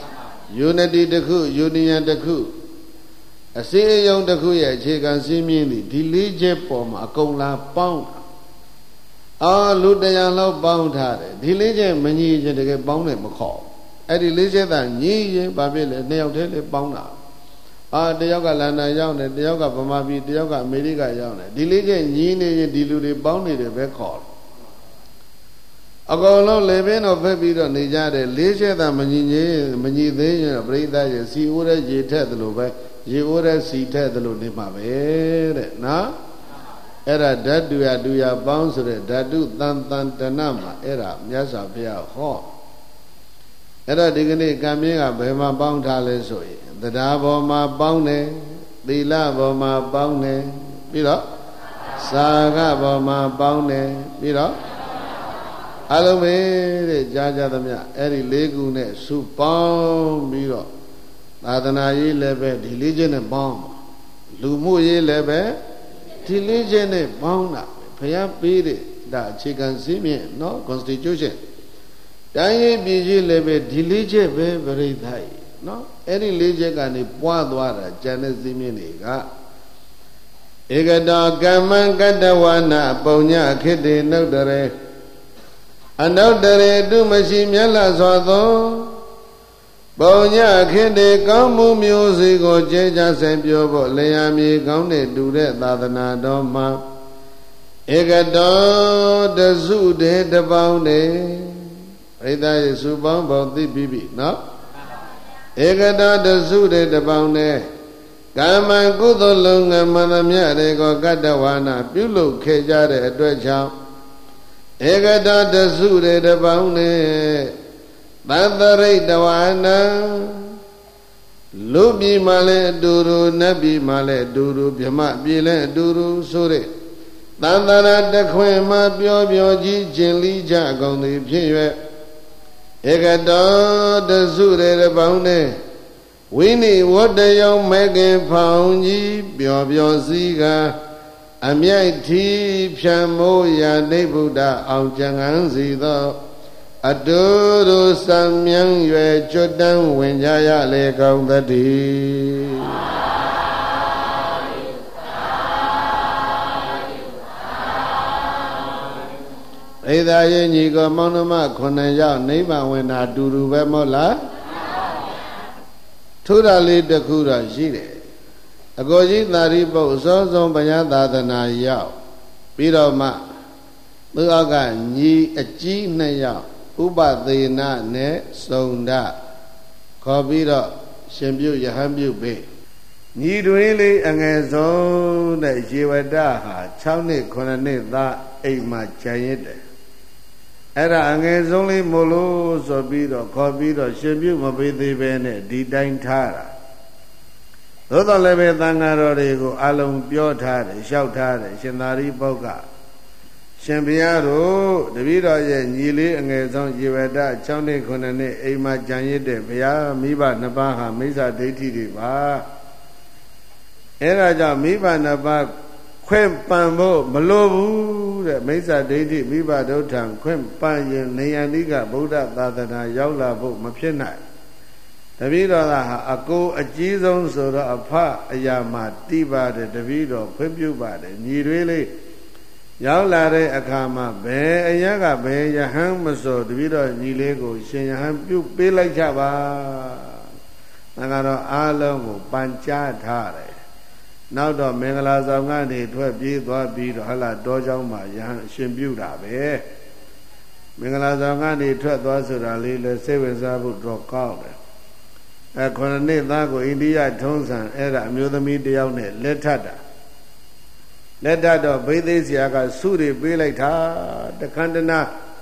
unity တစ်ခု union တစ်ခုအစည်းအရုံးတစ်ခုရဲ့အခြေခံစည်းမျဉ်းဒီ၄ချက်ပေါ်မှာအကုန်လားပေါင်းလူတရားလောက်ပေါင်းထားတယ်ဒီ၄ချက်မညီရင်တကယ်ပေါင်းတယ်မခေါ်အဲ့ဒီ၄ချက်သာညီရင်ဘာဖြစ်လဲနှစ်ယောက်တည်းလေးပေါင်းတာတယောက်ကလန်ဒန်ရောက်တယ်တယောက်ကဗမာပြည်တယောက်ကအမေရိကရောက်တယ်ဒီ၄ချက်ညီနေရင်ဒီလူတွေပေါင်းနေတယ်ပဲခေါ်တယ်အကုန်လုံးလေပင်တော့ဖက်ပြီးတော့နေကြတယ်၄ချက်သာမညီသေးရင်ပြိဿရဲ့စီအိုးတဲ့ရေထက်သလိုပဲရေအိုးတဲ့စီထက်သလိုနေမှာပဲတဲ့နော်အဲ့ဒါဓာတုရတူရပေါင်းဆိုတဲ့ဓာတုတန်တန်တဏမှာအဲ့ဒါမြတ်စွာဘုရားဟောအဲ့တော့ဒီကနေ့ကံမြင့်ကဘယ်မှာပေါင်းထားလဲဆိုရင်တရားပေါ်မှာပေါင်းတယ်သီလပေါ်မှာပေါင်းတယ်ပြီးတော့စာကပေါ်မှာပေါင်းတယ်ပြီးတော့အလုံးပဲတဲ့ကြားကြသမျှအဲ့ဒီ၄ခုနဲ့စုပေါင်းပြီးတော့သာသနာရေးလည်းပဲဒီ၄ချက်နဲ့ပေါင်းလူမှုရေးလည်းပဲဒီ၄ချက်နဲ့ပေါင်းတာဘုရားပေးတဲ့ဒါအခြေခံစည်းမျဉ်းနော် constitution တိုင်းရေးပြည်ကြီးလည်းပဲဒီ၄ချက်ပဲပြိဿာကြီးနော်အဲ့ဒီ၄ချက်ကနေပွားသွားတာဉာဏ်နဲ့စည်းမျဉ်းတွေကဧကတောကမ္မံကတ္တဝနာပုံညခိတ္တေနုတ္တရေအနုတ္တရေတုမရှိမြတ်လာစွာသောပုံညခိတ္တေကောင်းမှုမျိုးစီကိုကျဲကြဆိုင်ပြောဖို့လျာမြေကောင်းတဲ့တူတဲ့သာသနာတော်မှာဧကတောတစုတေတပေါင်းနေပရိသတ်ယေစုပေါင်းသိပြီးပြီနော်ဧကတောတစုတေတပေါင်းနေကာမံကုသိုလ်လုံငယ်မှန်သမျှတွေကိုကတ္တဝါနာပြုလုပ်ခဲ့ကြတဲ့အတွက်ကြောင့်ဧကတောတစုတေတပေါင်းနေသတ္တရိတဝါနံလူပြည်မှာလည်းအတူတူနတ်ပြည်မှာလည်းအတူတူဗြဟ္မပြည်လည်းအတူတူဆိုတဲ့သန္တရာတခွင်မှာပြောကြီးကျင်လိကြကုန်သည်ဖြစ်၍ဧကတောတစုရေတပေါင်းနဲ့ဝိနိဝတ္တယောမေခင်ဖောင်ကြီးပြောစည်းကအမြိုက်ထီဖြံမိုးရာနိဗ္ဗုဒ္ဓအောင်ကျန်ငန်းစီသောအတူတူစံမြန်းရွယ်ကျွတ်တန်းဝင်ကြရလေကောင်းသတည်းပရိသာရဲ့ညီကမောင်နှမ9ယောက်နိဗ္ဗာန်ဝင်တာအတူတူပဲမဟုတ်လားထူတာလေးတစ်ခုတော့ရှိတယ်အကိုကြီးသာရိပုတ္တအစောဆုံးဘုရားသာသနာရောက်ပြီးတော့မှသူအောက်ကညီအကြီး2ယောက်ဥပသေနနဲ့စုံဒခေါ်ပြီးတော့ရှင်ပြုယဟန်ပြုပေးညီတွင်လေးအငယ်ဆုံးတဲ့ရေဝတဟာ6နှစ်9နှစ်သားအိမ်မှာခြံရစ်တယ်အဲ့ဒါအငယ်ဆုံးလေးမို့လို့ဆိုပြီးတော့ခေါ်ပြီးတော့ရှင်ပြုမပေးသေးပဲနဲ့ဒီတိုင်းထားတာသို့တော်လည်းပဲသံဃာတော်တွေကိုအလုံးပြောထားတယ်လျှောက်ထားတယ်ရှင်သာရိပုတ္တကရှင်ဘုရားတို့တပည့်တော်ရဲ့ညီလေးအငယ်ဆုံးရေဝတ6နှစ်9နှစ်အိမ်မှာခြံရစ်တဲ့ဘုရားမိဘ2ပါးဟာမိစ္ဆာဒိဋ္ဌိတွေပါအဲ့ဒါကြောင့်မိဘ2ပါးခွင့်ပန်ဖို့မလိုဘူးတဲ့မိစ္ဆာဒိဋ္ဌိမိဘဒုဋ္ဌံခွင့်ပန်ရင်နေယန္တိကဗုဒ္ဓသာသနာရောက်လာဖို့မဖြစ်နိုင်တပည့်တော်ကဟာအကိုအကြီးဆုံးဆိုတော့အဖအရာမှာတိပါတယ်တပည့်တော်ခွင့်ပြုပါတယ်ညီတွေလေးရောက်လာတဲ့အခါမှာဘယ်အရာကဘယ်ယဟန်မဆိုတပည့်တော်ညီလေးကိုရှင်ယဟန်ပြုပေးလိုက်ကြပါငါကတော့အားလုံးကိုပန်ကြားထားတယ်နောက်တော့မင်္ဂလာဆောင်ကနေထွက်ပြေးသွားပြီးတော့ဟလာတောเจ้าမှာယဟန်ရှင်ပြုတာပဲမင်္ဂလာဆောင်ကနေထွက်သွားဆိုတာလေးလဲစိတ်ဝင်စားဖို့တော့ကောင်းတယ်9နှစ်သားကိုအိန္ဒိယထုံးစံအဲ့ဒါအမျိုးသမီးတယောက်နဲ့လက်ထပ်တာလက်ထပ်တော့ဘိသိက်ဆရာကစုတွေပေးလိုက်တာတခန္တနာ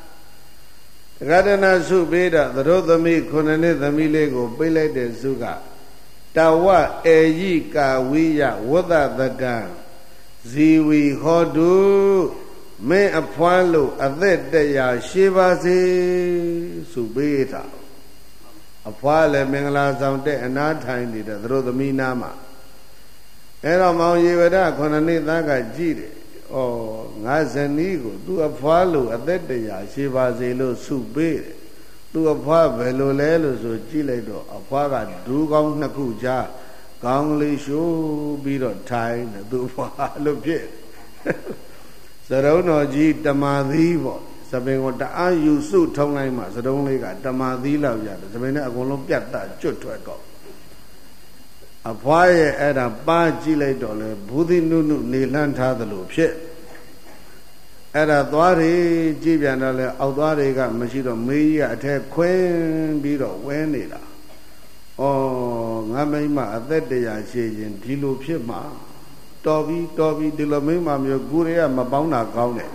စုပေးတော့သတို့သမီး9နှစ်သမီးလေးကိုပေးလိုက်တဲ့စုကတဝအေယိကာဝိယဝတ္တတကံဇီဝီဟောတုမင်းအဖွားလို့အသက်တရားရှိပါစေစုပေးတာအဖွားလည်းမင်္ဂလာဆောင်တဲ့အနားထိုင်နေတဲ့သတို့သမီးနာမှာအဲ့တော့မောင်ရေဝဒ9နှစ်သားကကြည့်တယ်ဩငါဇနီးကိုသူ့အဖွားလို့အသက်တရားရှိပါစေလို့စုပေးတယ်သူ့အဖွားဘယ်လိုလဲလို့ဆိုကြည့်လိုက်တော့အဖွားကဒူးကောင်း2ခုကြားကောင်းလေးရှိုးပြီးတော့ထိုင်တယ်သူ့အဖွားလို့ဖြစ်စရုံးတော်ကြီးတမာသီးပေါ့သပင်ကိုတအားယူစုထုံးလိုက်မှစရုံးလေးကတမာသီးလောက်ရတယ်သပင်နဲ့အကုန်လုံးပြတ်တကျွတ်ထွက်တော့အဖွားရဲ့အဲ့ဒါပါကြည့်လိုက်တော့လေဘူးသီနုနုနေလန်းထားသလိုဖြစ်အဲ့ဒါသွားတွေကြည့်ပြန်တော့လေအောက်သွားတွေကမရှိတော့မေးကြီးကအထက်ခွင်းပြီးတော့ဝဲနေတာဩငါမိမအသက်တရားရှိရင်ဒီလိုဖြစ်မှာတော်ပြီဒီလိုမိမမျိုးကိုရေကမပေါင်းတာကောင်းတယ်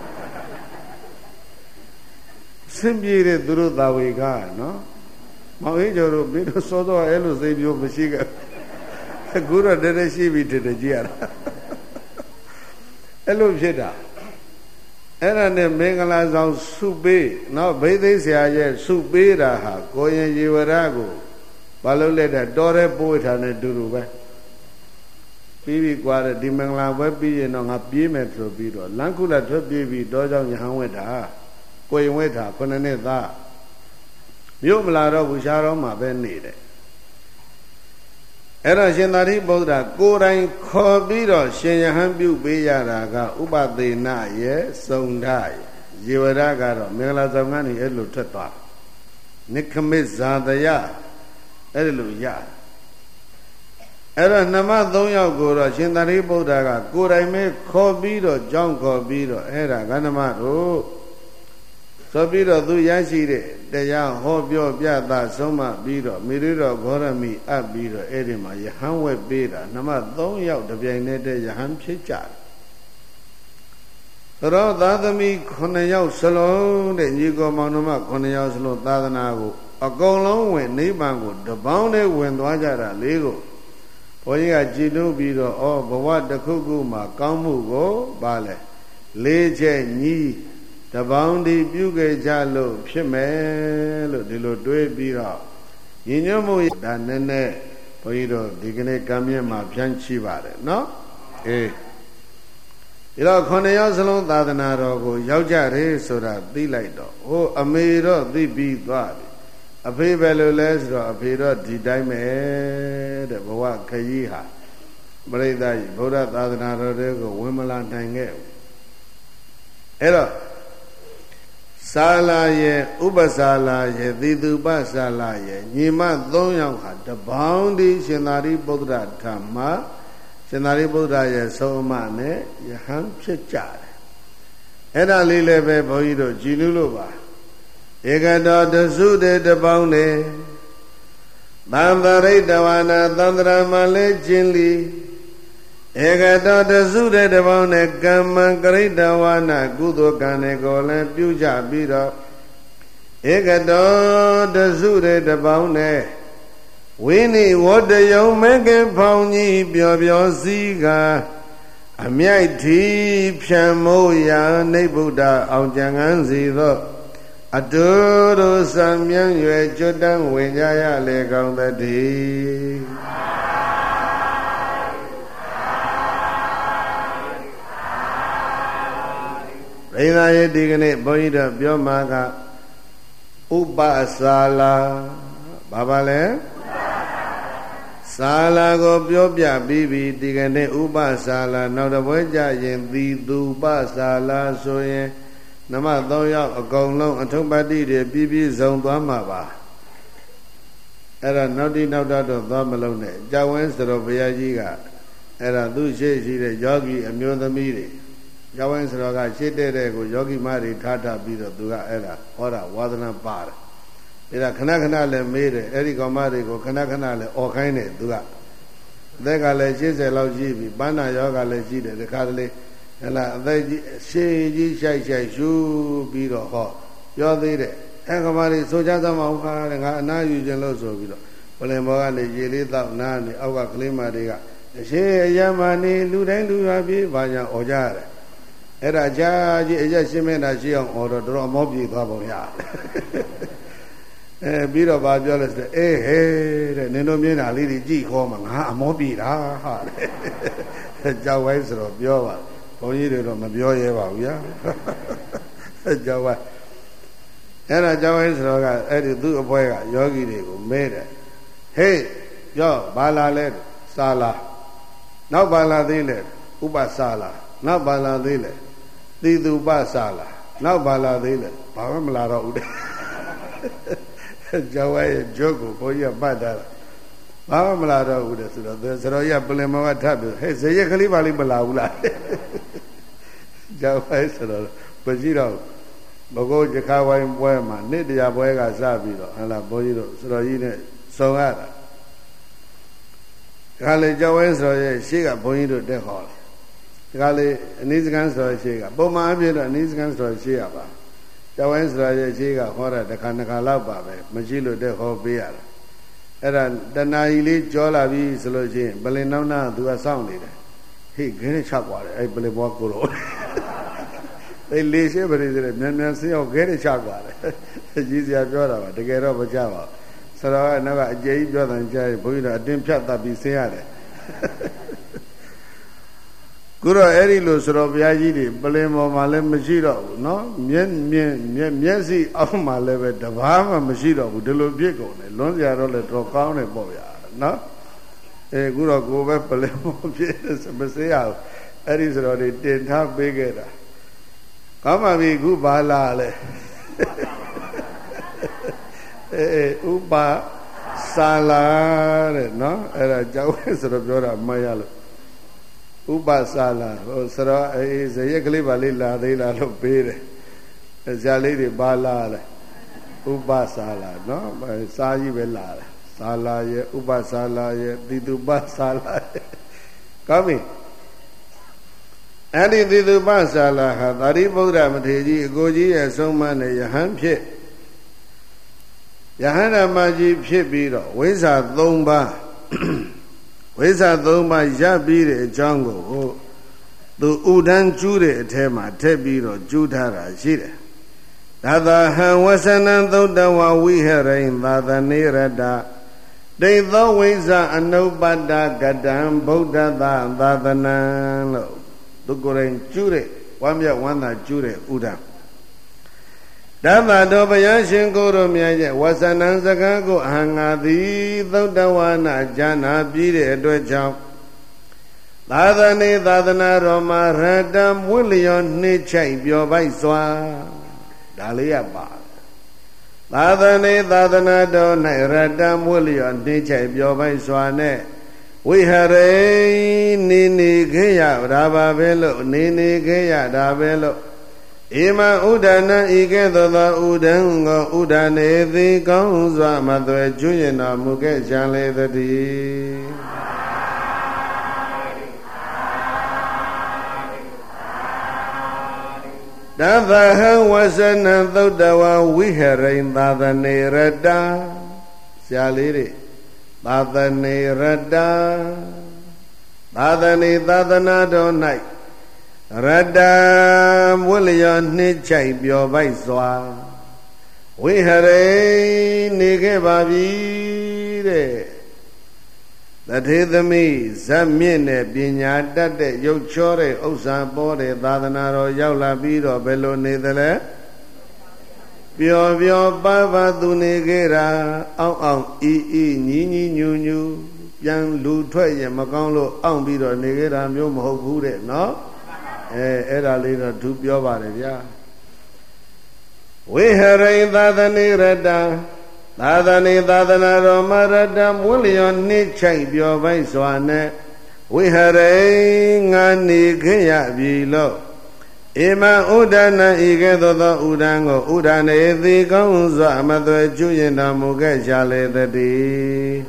စင်ပြေတဲ့သူတို့သာဝေကနော်မောင်အေးကျော်တို့ပြီးတော့စောစောအဲ့လိုစိတ်မျိုးမရှိခဲ့အခုတော့တည်းတည်းရှိပြီတည်းကြည့်ရတာအဲ့လိုဖြစ်တာအဲ့ဒါနဲ့မင်္ဂလာဆောင်စုပေးနော်ဘိသိက်ဆရာရဲ့စုပေးတာဟာကိုရင်ရေဝရကိုဘာလို့လဲတဲ့တော်တဲ့ပိုးထားတဲ့တူတူပဲပြီးပြီကွာတဲ့ဒီမင်္ဂလာပွဲပြီးရင်တော့ငါပြေးမယ်ဆိုပြီးတော့လမ်းခုလက်ထွက်ပြေးပြီးတောเจ้าယဟန်ဝက်တာကိုရင်ဝက်တာ9နှစ်သားမြို့မလာတော့ဘူးရှားတော့မှပဲနေတယ်အဲ့တော့ရှင်သာရိပုတ္တရာကိုယ်တိုင်ခေါ်ပြီးတော့ရှင်ယဟန်ပြုပေးရတာကဥပသေနရဲ့စုံဒရဲ့ရေဝရကတော့မင်္ဂလာဆောင်ကနေအဲ့လိုထွက်သွားနိခမိဇာတယအဲ့လိုရအဲ့တော့နှမ3ယောက်ကိုတော့ရှင်သာရိပုတ္တရာကကိုယ်တိုင်ပဲခေါ်ပြီးတော့ကြောင်းခေါ်ပြီးတော့အဲ့ဒါကဏမတို့ဆိုပြီးတော့သူရရှိတဲ့တရားဟောပြောပြတာဆုံးမပြီးတော့မိရိတော်ဂေါရမီအပ်ပြီးတော့အဲ့ဒီမှာယဟန်ဝက်ပေးတာနှမ3ယောက်တပြိုင်တည်းယဟန်ဖြစ်ကြတယ်။သောသားသမီး9ယောက်စလုံးတဲ့ညီကောင်မောင်နှမ9ယောက်စလုံးသာသနာကိုအကုန်လုံးဝင်နိဗ္ဗာန်ကိုတပေါင်းနဲ့ဝင်သွားကြတာလေးကိုဘုန်းကြီးကကြည်လို့ပြီးတော့ဘဝတစ်ခုခုမှာကောင်းမှုကိုပါလဲလေးချက်ညီးတပေါင်းဒီပြုခဲ့ကြလို့ဖြစ်မယ်လို့ဒီလိုတွေးပြီးတော့ညီညွတ်မှုဒါနဲ့နဲ့ဘုန်းကြီးတို့ဒီကနေ့ကံမြင့်မှာဖြန်းချိပါတယ်နော်အေးဒီတော့9ယောက်စလုံးသာသနာတော်ကိုရောက်ကြတယ်ဆိုတာသိလိုက်တော့ဟိုအမေတော့သိပြီးသွားပြီအဖေပဲလို့လဲဆိုတော့အဖေတော့ဒီတိုင်းပဲတဲ့ဘဝခရီးဟာပရိသတ်ကြီးဗုဒ္ဓသာသနာတော်တွေကိုဝင်မလာနိုင်ခဲ့ဘူးအဲ့တော့စာလာရဲ့ဥပစာလာရဲ့သီတုပစာလာရဲ့ညီမ3ယောက်ဟာတပေါင်းဒီရှင်သာရိပုတ္တရာဓမ္မရှင်သာရိပုတ္တရာရဲ့ဆုံးအမနဲ့ယဟန်ဖြစ်ကြတယ်အဲ့ဒါလေးလည်းပဲဘုန်းကြီးတို့ကြည်နူးလို့ပါဧကတောတစုတေတပေါင်းနေသံသရိတဝနာသန္တရာမလေးခြင်းလီဧကတောတစုတေတပေါင်းနေကမ္မံကရိတဝနာကုသိုလ်ကံတွေကိုလည်းပြုကြပြီးတော့ဧကတောတစုတေတပေါင်းနေဝိနိဝတ္တယုံမေကေဖောင်းကြီးပျော်ပျော်စည်းကအမြိုက်ထီဖြံမိုးရာနိဗ္ဗုဒ္ဓအောင်ကြံငန်းစီသောအတူတူစံမြန်းရွယ်ကျွတ်တန်းဝင်ကြရလေကောင်းသတည်းရိသယေဒီကနေ့ဘုန်းကြီးတို့ပြောမှာကဥပစာလာဘာပါလဲစာလာကိုပြောပြပြီးပြီဒီကနေ့ဥပစာလာနောက်တစ်ပွဲကြရင်သီသူပစာလာဆိုရင်နမ3ယောက်အကုန်လုံးအထုံးပတိတွေပြည့်စုံသွားမှာပါအဲ့ဒါနောက်တိနောက်တော့သွားမလုံးနဲ့ကြာဝင်းစတော်ဘုရားကြီးကအဲ့ဒါသူရှိတဲ့ယောဂီအမျိုးသမီးတွေကြာဝင်းစတော်ကရှေ့တဲ့ကိုယောဂီမတွေထားပြီးတော့သူကအဲ့ဒါဟောတာဝါဒနာပါတယ်အဲ့ဒါခဏခဏလည်းမေးတယ်အဲ့ဒီကောင်မတွေကိုခဏခဏလည်းអော်ခိုင်းတယ်သူကအသက်ကလည်း80လောက်ရှိပြီပန်းနာယောဂလည်းရှိတယ်ဒီခါတလေဟဲ့လားအသက်ကြီးရှေးကြီးရှိုက်ရှူပြီးတော့ဟောပြောသေးတယ်အဲ့ကောင်မတွေဆိုကြသမောင်ခါတဲ့ငါအနာယူခြင်းလို့ဆိုပြီးတော့ဘလင်ဘောကနေရေလေးတောက်နားနေအောက်ကကလေးမတွေကအရှေးအရမနေလူတိုင်းလူရွာပြေးဘာညာអော်ကြရတယ်အဲ့ဒါကြာကြီးအရက်ရှင်းမင်းတာရှိအောင်អော်တော့တော်အမောပြေသွားပုံရတယ်ပြီးတော့ဗာပြောလဲဆိုအေးဟဲ့တဲ့နင်တို့မြင်တာလေးတွေကြည့်ခေါ်မှာငါအမောပြေတာဟာတဲ့ကြောက်ဝိုင်းဆိုတော့ပြောပါဘုန်းကြီးတွေတော့မပြောရဲပါဘူးဗျာကြောက်ဝိုင်းအဲ့ဒါကြောက်ဝိုင်းဆိုတော့ကအဲ့ဒီသူ့အဖွဲကယောဂီတွေကိုမဲတယ်ဟေးပြောဘာလာလဲစာလာနောက်ဘာလာသေးလဲဥပစာလာနောက်ဘာလာသေးလဲသီသူပစာလာနောက်ဘာလာသေးလဲဘာမှမလာတော့ဘူးတဲ့ကျောင်းရဲ့ဂျုတ်ကိုဘုန်းကြီးကပတ်တာဘာမှမလာတော့ဘူးတဲ့ဆိုတော့စတော်ကြီးကပလင်မောကထပ်ပြီးဟဲ့ဇရက်ကလေးပါလိမလာဘူးလားကျောင်းရဲ့ဆိုတော့မရှိတော့ဘကုတ်ကြခါဝိုင်းပွဲမှာနှစ်တရားပွဲကစပြီးတော့ဟလာဘုန်းကြီးတို့စတော်ကြီးနဲ့ဆုံရတာဒါလေကျောင်းရဲ့ဆိုတော့ရှေ့ကဘုန်းကြီးတို့တက်ခေါ်တယ်ဒါလေအနည်းစကန်းဆိုတော့ရှေ့ကပုံမှန်အဖြစ်တော့အနည်းစကန်းဆိုတော့ရှေ့ရပါကျောင်းဝိုင်းဆိုတာရဲ့ရှေးကဟောတာတစ်ခါနှစ်ခါလောက်ပါပဲမရှိလို့တဲ့ဟောပေးရတာအဲ့ဒါတဏှာကြီးလေးကြောလာပြီဆိုလို့ရှိရင်ပလင်နောက်နာသူကစောင့်နေတယ်ဟေ့ခဲနဲ့ချသွားတယ်အဲ့ပလင်ဘွားကိုတော့အဲ့လေးရှိပရိသေမြန်မြန်ဆင်းရောက်ခဲနဲ့ချသွားတယ်ကြီးစရာပြောတာပါတကယ်တော့မကြပါဘူးဆိုတော့နောက်က အကျေကြီးပြောတယ်ကြားရင်ဘုန်းကြီးတို့အတင်းဖြတ်တတ်ပြီးဆင်းရတယ်ခုတော့အဲ့ဒီလိုဆိုတော့ဘုရားကြီးတွေပလင်ပေါ်မှာလည်းမရှိတော့ဘူးเนาะမျက်စိအောက်မှာလည်းပဲတဘာမှမရှိတော့ဘူးဒီလိုပြစ်ကုန်တယ်လွန်စရာတော့လည်းတော့ကောင်းတယ်ပေါ့ဗျာเนาะခုတော့ကိုယ်ပဲပလင်ပေါ်ပြစ်မစေးရဘူးအဲ့ဒီဆိုတော့တင်ထားပေးခဲ့တာကောင်းပါပြီခုဘာလာလဲဥပစာလာတဲ့เนาะအဲ့ဒါကြောက်ဆိုတော့ပြောတာမရလို့ဥပစာလာဟိုဆိုတော့ဇရက်ကလေးပါလေးလာသေးလားလို့ပေးတယ်ဇာလေးတွေပါလာလဲဥပစာလာเนาะစာကြီးပဲလာတယ်စာလာရဲ့ဥပစာလာရဲ့သီတုပစာလာကောင်းပြီအဲ့ဒီသီတုပစာလာဟာသာရိပုတ္တရာမထေရကြီးအကိုကြီးရဲ့ဆုံးမနဲ့ယဟန်ဖြစ်ယဟန်ဓမ္မကြီးဖြစ်ပြီးတော့ဝိဇ္ဇာ3ပါးဝိဇ္ဇာ3ပါးရပြီးတဲ့အကြောင်းကိုသူဥဒန်းကျူးတဲ့အထဲမှာထည့်ပြီးတော့ကျူးထားတာရှိတယ်။ဒါသာဟံဝဆနံသုတ်တဝဝိဟရိန်သာသနေရတဒိသောဝိဇ္ဇာအနုပ္ပတ္တကတံဗုဒ္ဓသာသာသနံလို့သူကိုယ်တိုင်ကျူးတဲ့ဝမ်းမြတ်ဝမ်းသာကျူးတဲ့ဥဒန်းဓမ္မတော်ဘုရားရှင်ကိုယ်တော်မြတ်ရဲ့ဝဆနံစကားကိုအဟံငါသည်သုတ်တဝနာဉာဏပြီးတဲ့အတွက်ကြောင့်သာသနေသာသနာတော်မှာရတ္တမွေ့လျော်နှိမ့်ချိုက်ပျော်ပိုက်စွာဒဒါလေးရပါသာသနေသာသနာတော်၌ရတ္တမွေလျော်နှိမ့်ချိုက်ပြောပိုက်စွာနဲ့ဝိဟရိနေနေခေယဒါပါပဲလို့နေခေယဒါပဲလို့ဧမဥဒဏံဤကဲ့သို့သောဥဒံကိုဥဒနေသည်ကောင်းစွာမသွဲကျွရင်တော်မူခဲ့ကြလေတည်းတသဟံဝဆနံသုတ္တဝဝိဟရိံသာသနေရတ္တဆရာလေးတွေသာသနေရတ္တသာသနေသာသနာတော်၌ရတ္တဝိလျောနှိမ့်ချိုက်ပျော်ပိုက်စွာဝိဟရိနေခဲ့ပါပြီတဲ့တထေသမီးဇက်မြင့်တဲ့ပညာတတ်တဲ့ရုပ်ချောတဲ့ဥစ္စာပေါ်တဲ့သာသနာတော်ရောက်လာပြီးတော့ဘယ်လိုနေသလဲပျော်ပျော်ပါပါသူနေခဲ့တာအောင့်အောင်ဤညီညူညူပြန်လူထွက်ရင်မကောင်းလို့အောင့်ပြီးတော့နေခဲ့တာမျိုးမဟုတ်ဘူးတဲ့နော်အဲ့ဒါလေးတော့သူပြောပါတယ်ဗျာဝိဟရိံသာသနေရတ္တသာသနေသာသနာတော်မရတ္တမွေလျော်နှိမ့်ချိုက်ပျော်ပိုက်စွာနဲ့ဝိဟရိံငါနေခဲ့ရပြီလို့ဧမဥဒဏံဤကဲ့သို့သောဥဒံကိုဥဒနေသည်ကောင်းစွာမသွဲကျွရင်တော်မူခဲ့ကြလေတည်း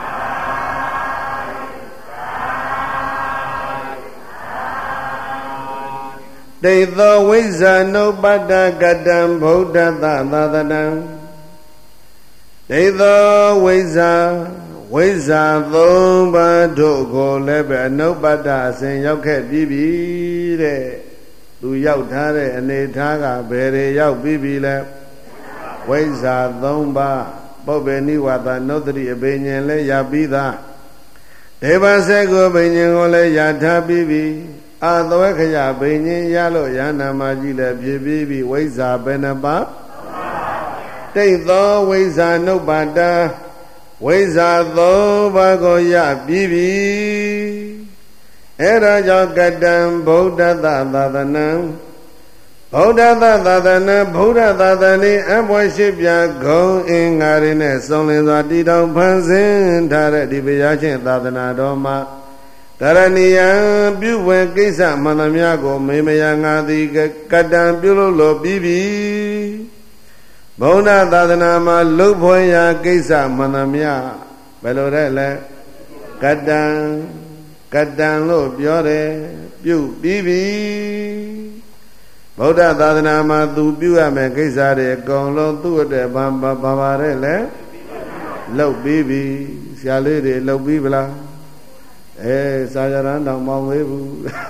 ဒိသောဝိဇ္ဇာနုပတ္တကတံဗုဒ္ဓသာသနံဒိသောဝိဇ္ဇာသုံးပါးတို့ကိုလည်းပဲအနုပတ္တအစဉ်ရောက်ခဲ့ပြီးပြီတဲ့သူရောက်ထားတဲ့အနေထားကဘယ်တွေရောက်ပြီးပြီလဲဝိဇ္ဇာသုံးပါးပုပ္ပေနိဝါဒနုတ္တိအဘိညာဉ်လည်းရပြီးသားဒေဝဆက်ကိုဘိညာဉ်ကိုလည်းရထားပြီးပြီအသဝခယဘိညာဉ်ရလို့ယန္နာမကြီးလည်းဖြစ်ပြီးပြီဝိဇ္ဇာဘယ်နှပါးတိတ်သောဝိဇ္ဇာနုပ္ပါဒာဝိဇ္ဇာသုံးပါးကိုရပြီးပြီအဲ့ဒါကြောင့်ကတံဗုဒ္ဓသာသနံဗုဒ္ဓသာသနံဗုဒ္ဓသာသနေအဘွယ်ရှိပြဂုံအင်္ဂါရင်းနဲ့စုံလင်စွာတည်တော်ဖန်ဆင်းထားတဲ့ဒီဘုရားရှင်သာသနာတော်မှာတရဏီယံပြုဝေကိစ္စမှန်သမျှကိုမေမယငါသည်ကတံပြုလို့ပြီးပြီဗုဒ္ဓသာသနာမှာလုတ်ဖွယ်ရာကိစ္စမှန်သမျှဘယ်လိုလဲကတံလို့ပြောတယ်ပြုပြီးပြီဗုဒ္ဓသာသနာမှာသူပြုရမယ်ကိစ္စတွေအကုန်လုံးသူ့အတွက်ဘာတဲ့လဲလုတ်ပြီးပြီဆရာလေးတွေလုတ်ပြီးဗလားစာရန်တောင်မောင်းသေးဘူး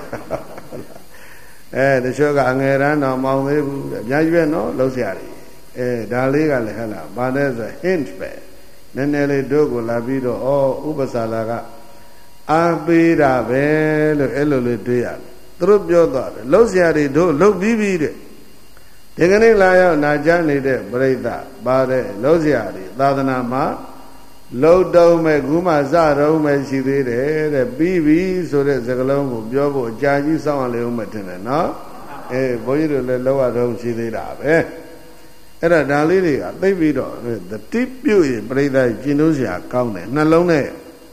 တချို့ကအငယ်ရန်တောင်မောင်းသေးဘူးအများကြီးပဲနော်လှုပ်ရှားတယ်ဒါလေးကလည်းဟဲ့လားဘာလဲဆို hint ပဲနည်းနည်းလေးတို့ကိုလာပြီးတော့ဥပစာလာကအားပေးတာပဲလို့အဲ့လိုလေးတွေးရတယ်သူတို့ပြောသွားတယ်လှုပ်ရှားတွေတို့လှုပ်ပြီးပြီတဲ့ဒီကနေ့လာရောက်နာကြားနေတဲ့ပြိဿပါတဲ့လှုပ်ရှားတွေသာသနာမှာလှုပ်တုံးမဲ့ခုမှစတော့မဲ့ရှိသေးတယ်တဲ့ပြီးပြီဆိုတဲ့စကားလုံးကိုပြောဖို့အကြာကြီးစောင့်ရလေဦးမထင်တယ်နော်ဘုန်းကြီးတို့လည်းလောက်ရတော့ရှိသေးတာပဲအဲ့ဒါဒါလေးတွေကသိပြီးတော့တတိပြုတ်ရင်ပြိဿကျင်လို့စရာကောင်းတယ်နှလုံးနဲ့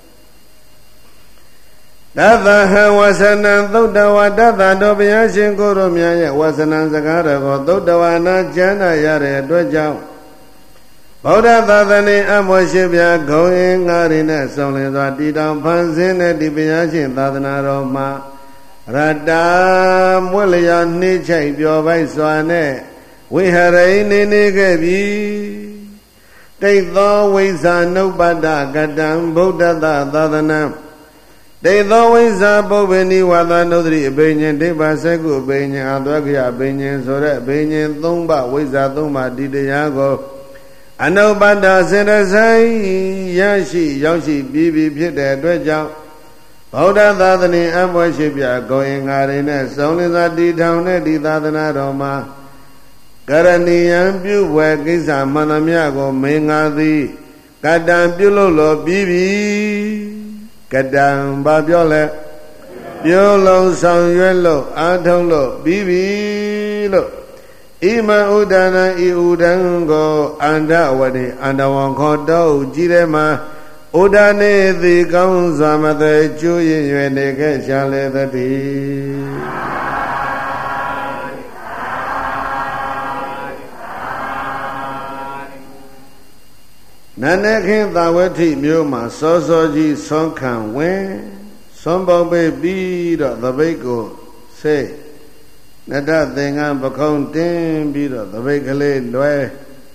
တသဟံဝဆနံသုတ္တဝါတသတော်ဘုရားရှင်ကိုရောမြတ်ရဲ့ဝဆနံစကားတော်ကိုသုတ္တဝါနာကျမ်းနာရတဲ့အတွက်ကြောင့်ဗုဒ္ဓသာသနေအမောရှိပြဂုံအင်္ဂါရိနဲ့ဆောင်လင်စွာတည်တောင်ဖန်ဆင်းတဲ့ဒီဘုရားရှင်သာသနာတော်မှာရတ္တမွေလျော်နှိမ့်ချိုက်ပျော်ပိုက်စွာနဲ့ဝိဟရိံနေခဲ့ပြီတိတ်သောဝိဇ္ဇာနုပ္ပတ္တကတံဗုဒ္ဓသာသနံတိတ်သောဝိဇ္ဇာပုပ္ပေနိဝါဒနုတ္တိအဘိညာဉ်ဒိဗ္ဗစကုအဘိညာဉ်အသွက်ခယအဘိညာဉ်ဆိုတဲ့အဘိညာဉ်၃ပါးဝိဇ္ဇာ၃ပါးဒီတရားကိုအနုပ္ပတ္တစေတဆိုင်ရရှိရောက်ရှိပြီးပြီဖြစ်တဲ့အတွက်ကြောင့်ဗုဒ္ဓသာသနေအဘွယ်ရှိပြဂုံအင်္ဂါတွေနဲ့စုံလင်စွာတည်ထောင်တဲ့ဒီသာသနာတော်မှာကရဏီယံပြုဝယ်ကိစ္စမှန်သမျှကိုမင်္ဂါသည်ကတံပြုလို့ပြီးပြီကတံဘာပြောလဲပြုလုံးဆောင်ရွက်လို့အာထုံးလို့ပြီးပြီလို့ Ima udana I udango anda wadi anda wankodo jirema udane the kaunzama the chuyin yueneke shale the di Nanekhin Tawati Myoma Sosoji Sonkan Wen Sombobe Bida the Bako say Nada Thingan Bakon Tim Bida the Bakale Lue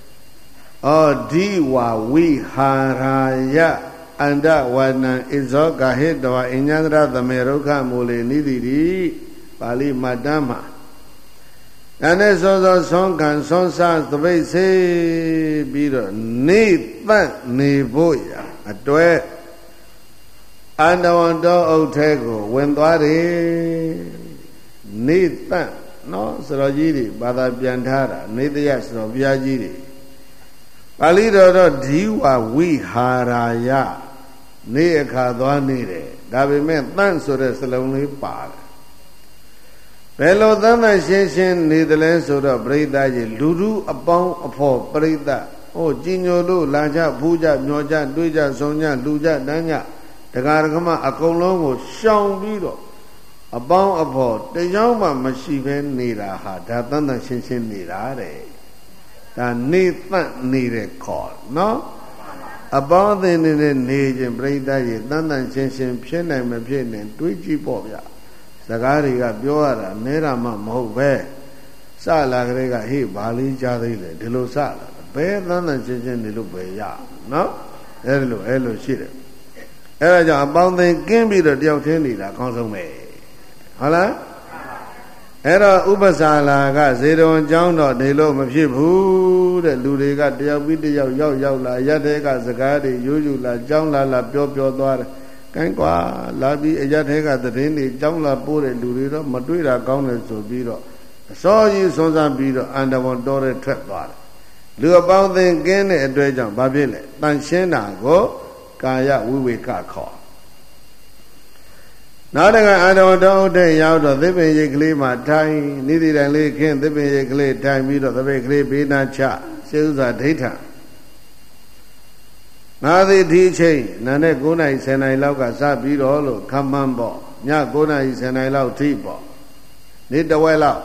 O Diwa We Haraya Anda Wana Izoka Hidwa Inyandra the Meroka Mule Nidiri Pali Madama Nane Soso Sonkan Sonsa the Bay say Bida Need that Niboya at Dwe and on do Otego when Dwari need that no Sarajiri Bada Biantara need the yes of Biajiri Palido Diwa we Haraya Neaka Dwanire that we meant thanks to the lonely part. Bello than I shin Netherlands or the Breda Lulu upon a poor Breda. Oh, Gino Lu, Laja, Puja, Noja, Duja, Sonia, Luja, Danya, the Gargama, a colongo, Shang Bido, a bound upon the young man, Mashiven Nira had that than the Shinshin Nirare. That need that needed call, no? About the need and break that ye than the Shinshin Pin and Mapin and Twitchy Bobia. Sagari got Biora, Nerama, Move, Sala Grega, he, Bali Jadile, Delosala. Better than the chicken little bay, no? Hello, shit. About the game be the deal tendy that consume. Hala? Era Ubasala got zero and John or the low of ship who the Ludi got the video la Yatega Zagadi, Yujula, John La Pio Daughter, Kankwa, Labi, Yatega, the Tindi, John La Pure, Lurido, Madura, Governor, so Biro. Saw you sons and Biro and one daughter trap bar. Do about the again a dredge Babile, Tanshena go, Kaya, we wake a call. Now I don't know day out of the Bay Klima time, needed and lay can the Bay Clay time meet of the Bay Clay Bina chat, shows our data. Now the teaching, Nane Guna is an I love a sabi all, come on board. Nya Guna is an I love tea ball. Need the well out.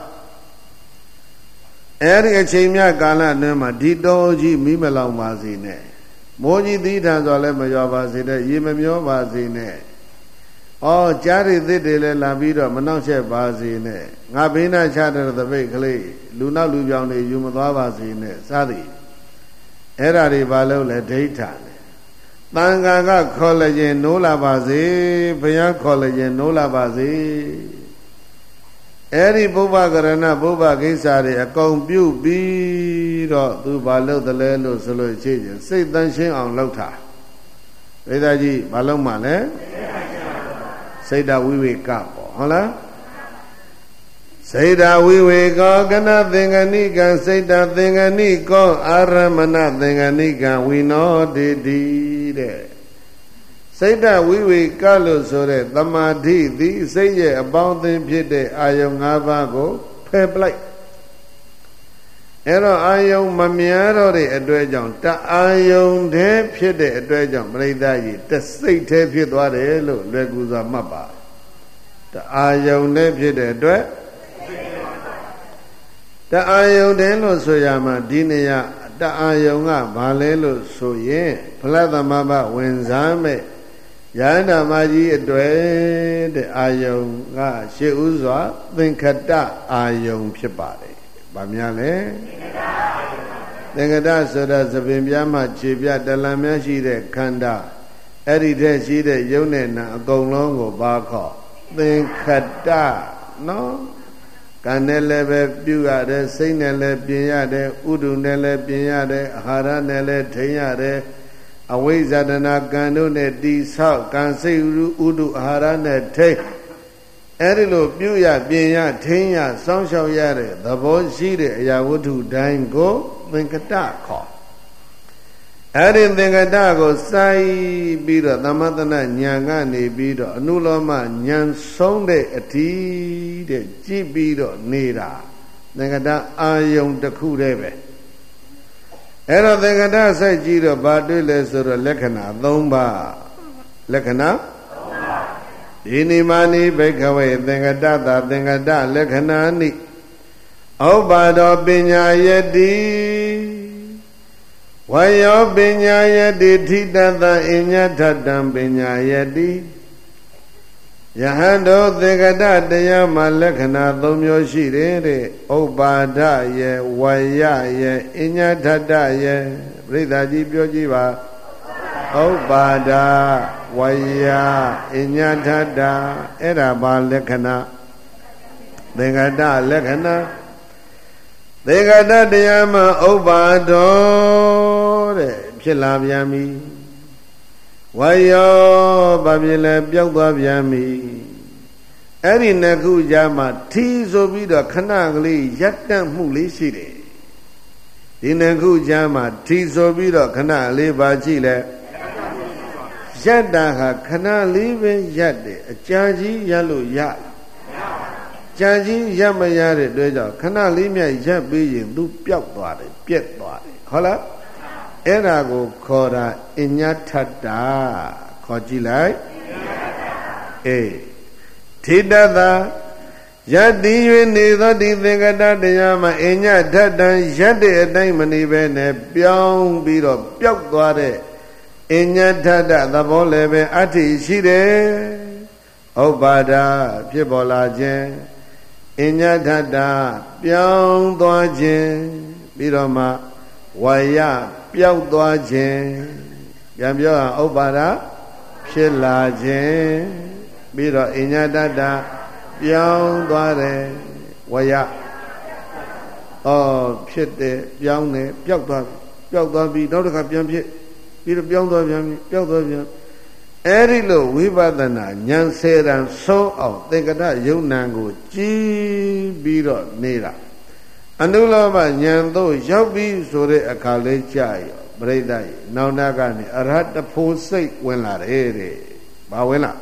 Eri Chimia Gala Nema Didoji Mimela Mazine. Moji Ditas or Lemayavazine, Yimamio Vazine. Oh, Jari Didele Lavido, Manoche Vazine. Nabina Chatter the Bakely, Luna Lubione, Yumadavazine, Sadi. Erari Valo Le Daytan. Tanga College Nola Vazi, Paya College Nola Vazi. Eri Buba Garana Buba Gisari, a compute be to Balo the Lelo Solo Changes. Say dancing on Lota. Redaji Baloma, eh? Say that we wake up, hola? Say that we wake up, nothing a nigga, say that thing a nigga, Aramana thing a nigga, we know the deed. Say that we will call so that the Madi, the say about the Pide, Ayong Avago, Peblike. Ero Ayong Mamiaro, the Edwajon, Ta Ayong de Pide, Edwajon, Breda, the State Pidware, Leguza Mapa. The Ayong de Pide, Edward. The Ayong de Losoyama, Dinea, the Ayonga, Valelo, Soye, Plata Maba, Wenzame. Yana Maji Edway, the Ayong, she uzwa, Vinkata Ayong Pipari. Bamiale? Thingada so that's a Bimbiyama Chibia, the Lamashi de Kanda, Edite she de Yonena, Golongo Bako. Vinkata, no? Canele Bugade, Sinele Piade, Udunele Piade, Haranele Tayade. Away Zadana Ganune di South, Ganse Udu Harane take. Erilo Buya, Binya, Tenya, Sanshao Yare, the boy seated, Yavutu, Dine go, Vinkatako. Adding Vinkatago, Sai Bida, the Madana, Nyangani Bida, Nuloma, Nyan Sonde, a tea, the Gibido, Nira. သင်္ကတအာယုံတစ်ခုတည်းပဲအဲ့တော့သင်္ကတစိုက်ကြည့်တော့ဘာတွေ့လဲဆိုတော့လက္ခဏာ၃ပါးလက္ခဏာဒီနိမာနိဘိက္ခဝေသင်္ကတသာသင်္ကတလက္ခဏာနိဩဘာဒောပညာယတိဝယောပညာယတိထိတတအညထတံပညာယတိယဟန်တို့သင်္ကတတရားမှာလက္ခဏာ၃မျိုးရှိတယ်တဲ့ဥပ္ပါဒယေဝယယေအညထတယေပြိဿကြီးပြောကြည့်ပါဥပ္ပါဒဝယအညထတအဲ့ဒါဘာလက္ခဏာသင်္ကတလက္ခဏာသင်္ကတတရားမှာဥပ္ပါဒောတဲ့ဖြစ်လာပြန်ပြီဝါယောဘာဖြစ်လဲပျောက်သွားပြန်ပြီအဲ့ဒီနှစ်ခုကြားမှာထီဆိုပြီးတော့ခဏကလေးရပ်တန့်မှုလေးရှိတယ်ဒီနှစ်ခုကြားမှာထီဆိုပြီးတော့ခဏလေးပါကြည့်လဲရပ်တာဟာခဏလေးပဲရပ်တယ်အကြာကြီးရပ်လို့ရကြာကြီးရပ်မရတဲ့အတွက်ကြောင့်ခဏလေးမြတ်ရပ်ပြီးရင်သူပျောက်သွားတယ်ပြက်သွားတယ်ဟုတ်လားအဲ့ဒါကိုခေါ်တာအညထတ္တာခေါ်ကြည့်လိုက်အေးထိတတယတ္တိ၍နေသောဒီသင်္ကတတရားမှာအညထတ္တံရက်တဲ့အတိုင်းမနေပဲနဲ့ပြောင်းပြီးတော့ပျောက်သွားတဲ့အညထတ္တသဘောလည်းပဲအဋ္ဌိရှိတယ်ဥပ္ပါဒဖြစ်ပေါ်လာခြင်းအညထတ္တပြောင်းသွားခြင်းပြီးတော့မှဝါယပျောက်သွားခြင်းပြန်ပြောရဥပ္ပါဒဖြစ်လာခြင်းပြီးတော့အညတတ္တပြောင်းသွားတယ်ဝါယဖြစ်တယ်ပြောင်းတယ်ပျောက်သွားပြီးနောက်တစ်ခါပြန်ဖြစ်ပြီးတော့ပြောင်းသွားပြန်ပျောက်သွားပြန်အဲ့ဒီလိုဝိပဿနာဉာဏ်စေတံဆုံးအောင်သင်္ကတယုံနံကိုကြည်ပြီးတော့နေတာအနုလောမဉာဏ်သို့ရောက်ပြီးဆိုတဲ့အခါလေးကြာရောပရိသတ်နောင်နာကနေအရဟတဖို့စိတ်ဝင်လာတယ်တဲ့ဘာဝင်လာ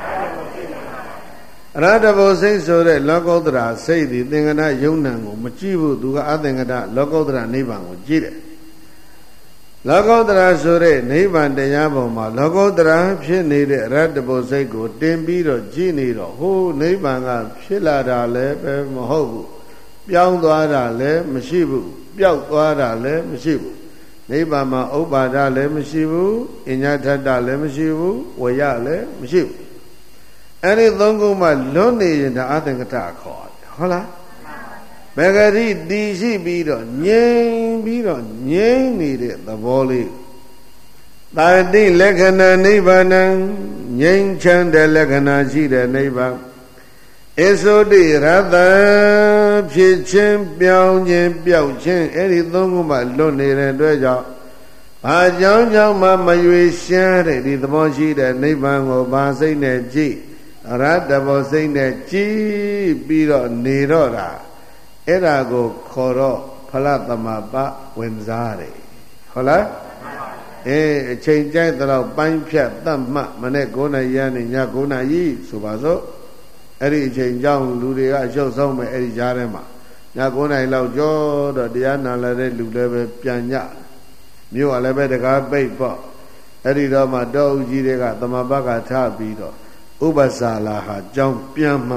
အရဟတဖို့စိတ်ဆိုတဲ့လောကုတ္တရာစိတ်ဒီသင်္ကတယုံနံကိုမကြည့်ဘူးသူကအသင်္ကတလောကုတ္တရာနိဗ္ဗာန်ကိုကြည့်တယ်လောကုတ္တရာဆိုတဲ့နိဗ္ဗာန်တရားပေါ်မှာလောကုတ္တရာဖြစ်နေတဲ့အရဟတဖို့စိတ်ကိုတင်ပြီးတော့ကြည့်နေတော့ဟိုးနိဗ္ဗာန်ကဖြစ်လာတာလည်းပဲမဟုတ်ဘူးပြောင်းသွားတာလည်းမရှိဘူးပျောက်သွားတာလည်းမရှိဘူးနိဗ္ဗာန်မှာဥပ္ပါဒလည်းမရှိဘူးအညထတ္တလည်းမရှိဘူးဝယလည်းမရှိဘူးအဲ့ဒီသုံးခုမှလွတ်နေရင်ဒါအသင်္ကတခေါ်တယ်ဟုတ်လားဘဂရိတည်ရှိပြီးတော့ငြိမ်နေတဲ့သဘောလေးတာတိလက္ခဏာနိဗ္ဗာန်ငြိမ်ချမ်းတဲ့လက္ခဏာရှိတဲ့နိဗ္ဗာန်ဧသောတိရတံဖြစ်ခြင်းပြောင်းခြင်းပျောက်ခြင်းအဲ့ဒီသုံးခုမှလွတ်နေတဲ့အတွက်ကြောင့်ဘာကြောင့်မှမရွေရှားတဲ့ဒီသဘောရှိတဲ့နိဗ္ဗာန်ကိုဘာစိတ်နဲ့ကြည့်အရဟတဘောစိတ်နဲ့ကြည့်ပြီးတော့နေတော့တာအဲ့ဒါကိုခေါ်တော့ဖလသမပဝင်စားတယ်ဟုတ်လားအချိန်ကြိုက်တော့ပိုင်းဖြတ်တတ်မှမနေ့9နာရီကနေည9နာရီဆိုပါစို့အဲ့ဒီအချိန်ကြောင့်လူတွေကအရှုပ်ဆုံးပဲအဲ့ဒီကြားထဲမှာည9နာရီလောက်ကြောတော့တရားနာလာတဲ့လူလည်းပဲပြန်ညမြို့ကလည်းပဲတကားပိတ်ပေါ့အဲ့ဒီတော့မှတောအုပ်ကြီးတွေကသမဘကထပြီးတော့ဥပ္ပစာလာဟာကြောင်းပြန်မှ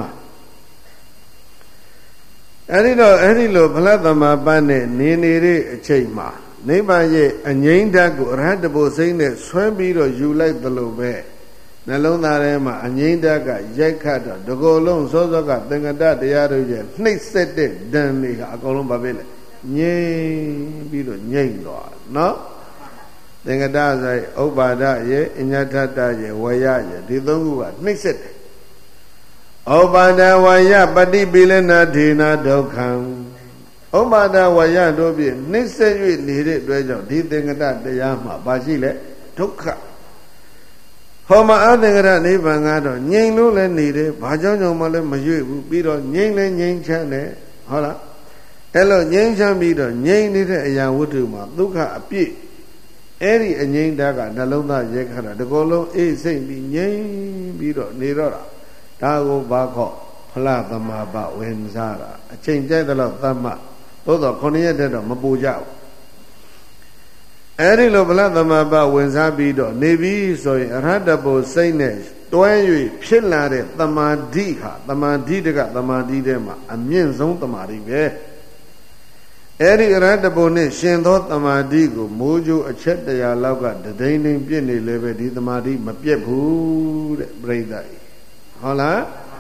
အဲ့ဒီလိုဖလသမပန်းနဲ့နေနေတဲ့အချိန်မှာနိဗ္ဗာန်ရဲ့အငြိမ့်ဓာတ်ကိုအရဟတဘုစိမ့်နဲ့ဆွဲပြီးတော့ယူလိုက်သလိုပဲနှလုံးသားထဲမှာအငြိမ့်ဓာတ်ကရိုက်ခတ်တော့ဒီကိုယ်လုံးစောစောကသင်္ကတတရားတို့ရဲ့နှိပ်စက်တဲ့ဓာန်တွေကအကုန်လုံးပါပဲလေငြိမ့်ပြီးတော့ငြိမ့်သွားနော်သင်္ကတဆိုဥပ္ပါဒရဲ့အညထတ္တရဲ့ဝယရဲ့ဒီသုံးခုကနှိပ်စက်တယ်ဥပ္ပါဒဝယပฏิပိလနာထေနဒုက္ခံဥပ္ပါဒဝယတို့ဖြင့်နှိမ့်ဆက်၍နေတဲ့အတွက်ကြောင့်ဒီသင်္ကတတရားမှာပါရှိလေဒုက္ခဟောမှာအသင်္ကတနိဗ္ဗာန်ကတော့ငြိမ်လို့လည်းနေတယ်ဘာကြောင့်မှလည်းမရွေ့ဘူးပြီးတော့ငြိမ်လည်းငြိမ်ချမ်းတယ်ဟုတ်လားအဲ့လိုငြိမ်ချမ်းပြီးတော့ငြိမ်နေတဲ့အရာဝတ္ထုမှာဒုက္ခအပြည့်အဲ့ဒီအငြိမ့်ဓာတ်ကနှလုံးသားရဲခါတာဒီကိုယ်လုံးအေးစိမ့်ပြီးငြိမ်ပြီးတော့နေတော့တာဒါကိုဘာခေါ်ဖ la tama ba wen zara a chain jai the lot tama though khone yet de don't ma po ja eri lo bala tama ba wen sa bi do ne bi so yin arhata bo siat ne twai yui phit la de tamadhi ha tamadhi de ka tamadhi de ma a myin song tamadhi be eri arhata bo ne shin tho tamadhi ko mo jo a chet taya lauk ka tadain ning piet ne le be di tamadhi ma piet bhu de prithaဟုတ်လား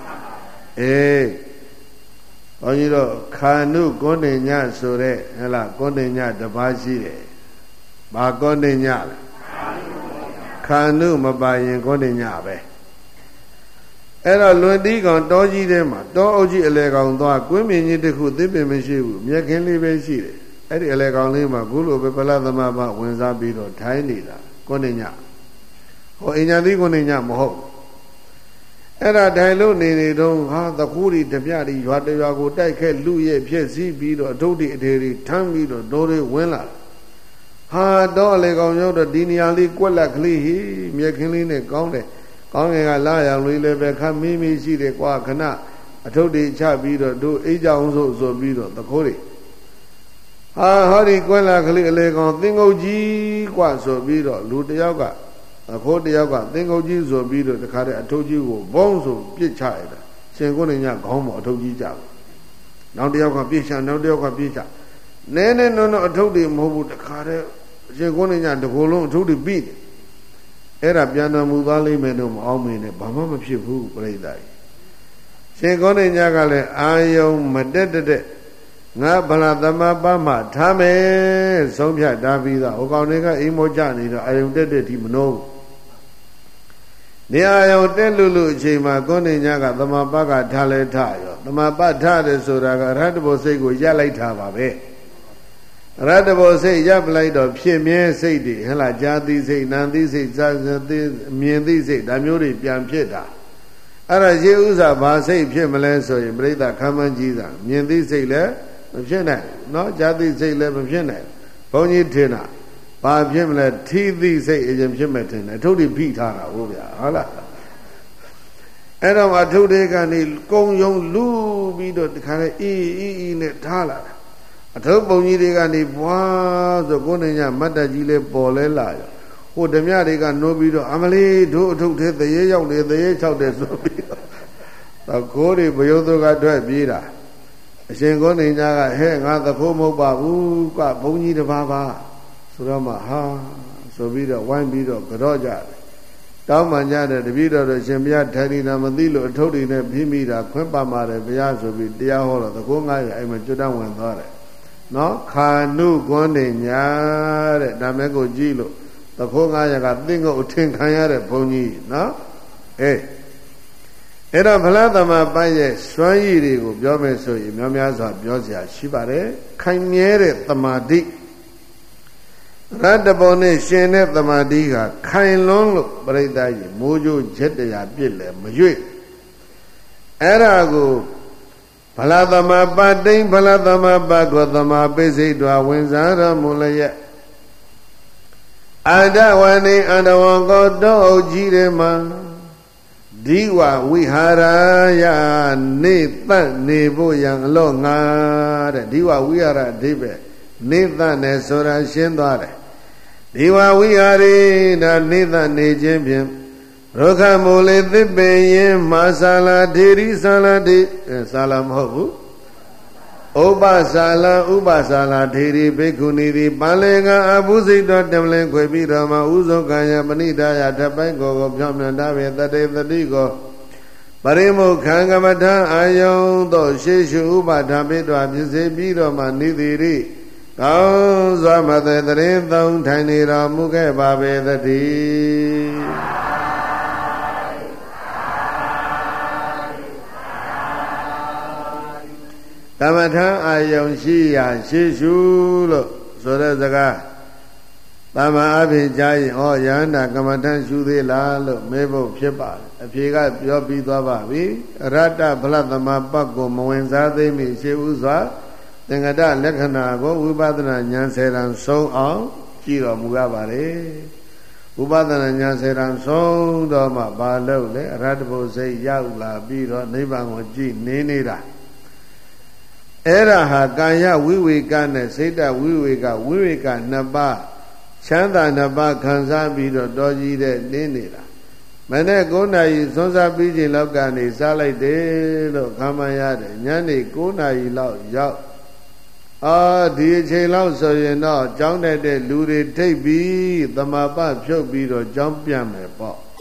ဘုန်းကြီးတို့ခါနုကွန်းတင်ညဆိုတဲ့ဟဲ့လားကွန်းတင်ညတစ်ပါးရှိတယ်။ဘာကွန်းတင်ညလဲခါနုမပါရင်ကွန်းတင်ညပဲ။အဲ့တော့လွန်တီးကောင်တောကြီးထဲမှာတောအုပ်ကြီးအလဲကောင်သွားကွင်းမြင်ကြီးတစ်ခုသစ်ပင်မရှိဘူးမြက်ခင်းလေးပဲရှိတယ်။အဲ့ဒီအလဲကောင်လေးမှာခုလိုပဲပလသမဘဝင်စားပြီးတော့ထိုင်းနေတာကွန်းတင်ညဟောအညာသီးကွန်းတင်ညမဟုတ်အဲ့ဒါတိုင်လို့နေတုန်းဟာသခိုးတွေတပြတွေရွာတရွာကိုတိုက်ခဲလူရဲ့ဖြစ်စည်းပြီးတော့အထုပ်တွေအထေတွေထမ်းပြီးတော့ဒိုးတွေဝင်လာဟာတော့အလေကောင်ရောက်တော့ဒီနေရာလေးကွက်လက်ကလေးဟိမြက်ခင်းလေးနဲ့ကောင်းတယ်ကောင်းငယ်ကလာရောင်လေးလည်းပဲခမ်းမီးမီးရှိတယ်ကွာခဏအထုပ်တွေချပြီးတော့တို့အိတ်ကြောင်ဆိုပြီးတော့သခိုးတွေဟာဟောဒီကွက်လက်ကလေးအလေကောင်သင်္ကုတ်ကြီးကွာဆိုပြီးတော့လူတယောက်ကအခုတယောက်ကသင်္ကုတ်ကြီးဆိုပြီးတော့တခါတည်းအထုပ်ကြီးကိုဘုံဆိုပြစ်ချရတာရှင်ကိုနေညခေါင်းပေါ်အထုပ်ကြီးကြဘူးနောက်တယောက်ကပြစ်ချနောက်တယောက်ကပြစ်ချနဲနဲနုံနုံအထုပ်တွေမဟုတ်ဘူးတခါတည်းရှင်ကိုနေညတကိုယ်လုံးအထုပ်တွေပြီးတယ်အဲ့ဒါပြန်တော်မူသွားလိမ့်မယ်လို့မအောင်မင်းနဲ့ဘာမှမဖြစ်ဘူးပြိဿကြီးရှင်ကိုနေညကလည်းအာယုံမတက်တဲ့ငါဗလာသမပမှထားမယ်ဆုံးဖြတ်ထားပြီးသားဟိုကောင်တွေကအိမ်မောကြနေတော့အာယုံတက်တဲ့ဒီမနှိုးနေအာယုံတက်လူအချိန်မှာကိုနေညကသမပကထားလဲထားရောသမပထားတယ်ဆိုတာကရဟတဘောစိတ်ကိုရပ်လိုက်တာပါပဲရဟတဘောစိတ်ရပ်ပလိုက်တော့ဖြစ်မြဲစိတ်တွေဟဲ့လားကြာသိစိတ်နာသိစိတ်စာသိမြင်သိစိတ်ဒါမျိုးတွေပြန်ဖြစ်တာအဲ့ဒါရေဥစွာဘာစိတ်ဖြစ်မလဲဆိုရင်ပြိဿခမ်းမန်းကြီးတာမြင်သိစိတ်လည်းမဖြစ်နိုင်နော်ကြာသိစိတ်လည်းမဖြစ်နိုင်ဘုန်းကြီးထင်တာဘာဖြစ်မလဲထီသိစိတ်အရင်ဖြစ်မဲ့ထင်တယ်အထုပ်တွေဖိထားတာဟုတ်ဗျာဟုတ်လားအဲ့တော့အထုပ်တွေကနေကုံယုံလူပြီးတော့တခါလေအီနဲ့ထားလာတာအထုပ်ပုံကြီးတွေကနေဘွားဆိုကိုယ်နေညမတ်တက်ကြီးလေးပေါ်လဲလာရောဟိုဓမြတွေကနိုးပြီးတော့အမလေးတို့အထုပ်ထဲတရေရောက်နေတရေ၆တယ်ဆိုပြီးတော့ကိုယ်တွေဘယုံသူကထွက်ပြေးတာအရှင်ကိုနေညကဟဲ့ငါသခိုးမဟုတ်ပါဘူးကဘုန်းကြီးတစ်ပါးပါဆိုတော့မှဟာဆိုပြီးတော့ဝိုင်းပြီးတော့ကြော့ကြတယ်တောင်းပန်ကြတယ်တပည့်တော်တို့ရှင်ဘုရားထိုင်နေတာမသိလို့အထုပ်တွေနဲ့ပြင်းမိတာခွင့်ပါပါတယ်ဘုရားဆိုပြီးတရားဟောတော့သခိုး900အဲ့မှာကျွတ်တန်းဝင်သွားတယ်နော်ခါနုကွန်းနေညာတဲ့ဒါမဲ့ကိုကြည့်လို့သခိုး900ကသင်္ကုတ်အထင်ခံရတဲ့ဘုန်းကြီးနော်အဲ့တော့ဗလာသမပိုက်ရဲ့စွမ်းရည်တွေကိုပြောမယ်ဆိုရင်များများစွာပြောစရာရှိပါတယ်ခိုင်မြဲတဲ့သမာဓိရတ္တဘောနဲ့ရှင်တဲ့သမာဓိကခိုင်လွန်းလို့ပြိဿကြီးမိုးကြိုးချက်တရားပြစ်လဲမရွေ့အဲ့ဒါကိုဗလာသမပတိန်ဗလာသမပကောသမာပိစိတ်တော်ဝင်စားတော်မူလျက်အာဒဝနေအန္တဝံကောတောအုပ်ကြီးတယ်မှာဒီဝဝိဟာရယနေတတ်နေဖို့ရန်အလော့ငါတဲ့ဒီဝဝိဟာရအဓိပ္ပာယ်နေတတ်နေဆိုတာရှင်းသွားတယ်ဒီဝဝိဟာရိဒါနေတတ်နေခြင်းဖြင့်ရုခမူလေသစ်ပင်ရင်မာစာလာထေရီစာလာထေစာလာမဟုတ်ဘူးဥပစာလာထေရီဘိက္ခုနီသည်ပန်လေကအဘုဇိတော်တမလင်ခွေပြီးတော်မှာဥဇုံကံယပဏိဒါယထပ်ပိုင်းကိုဖြောင်းမြန်တာပဲတတေတတိကိုပရိမုခံကမထအာယုံသောရှေရှုဥပဒါပိတော်ဖြစ်စေပြီးတော်မှာနိတိရိကောင်းစွာမသက်တရင်သုံးထိုင်နေတော်မူခဲ့ပါပေသတည်းကမ္မထံအာယုံရှိရာရှေရှုလို့ဆိုတဲ့စကားတမ္မာအဖြစ်ကြားရင်ဩယန္တာကမ္မထံရှုသေးလားလို့မေးဖို့ဖြစ်ပါတယ်အဖြေကပြောပြီးသွားပါပြီရတ္တဗလသမပတ်ကိုမဝင်စားသိမိရှေဥစွာသင်္ကတလက္ခဏာကိုဝိပဿနာဉာဏ်10တန်ဆုံးအောင်ကြည့်တော်မူရပါတယ်ဥပဒနာညာစေတံဆုံးတော့မှဘာလို့လဲအရဟတဘုစိတ်ရောက်လာပြီးတော့နိဗ္ဗာန်ကိုကြည်နေနေတာအဲ့ဒါဟာကာယဝိဝေကနဲ့စိတ်တဝိဝေကနှစ်ပါးချမ်းသာနှစ်ပါးခံစားပြီးတော့တော်ကြီးတဲ့နေနေတာမနေ့9နာရီသွန်းစားပြီးချိန်လောက်ကနေစားလိုက်တယ်လို့ခံမှရတယ်ညနေ9နာရီလောက်ရောက်ဒီအချိန်လောက်ဆိုရင်တော့ကြောင်းတဲ့လူတွေထိပ်ပြီးသမာပဖြုတ်ပြီးတော့ကြောင်းပြန်မယ်ပေါ့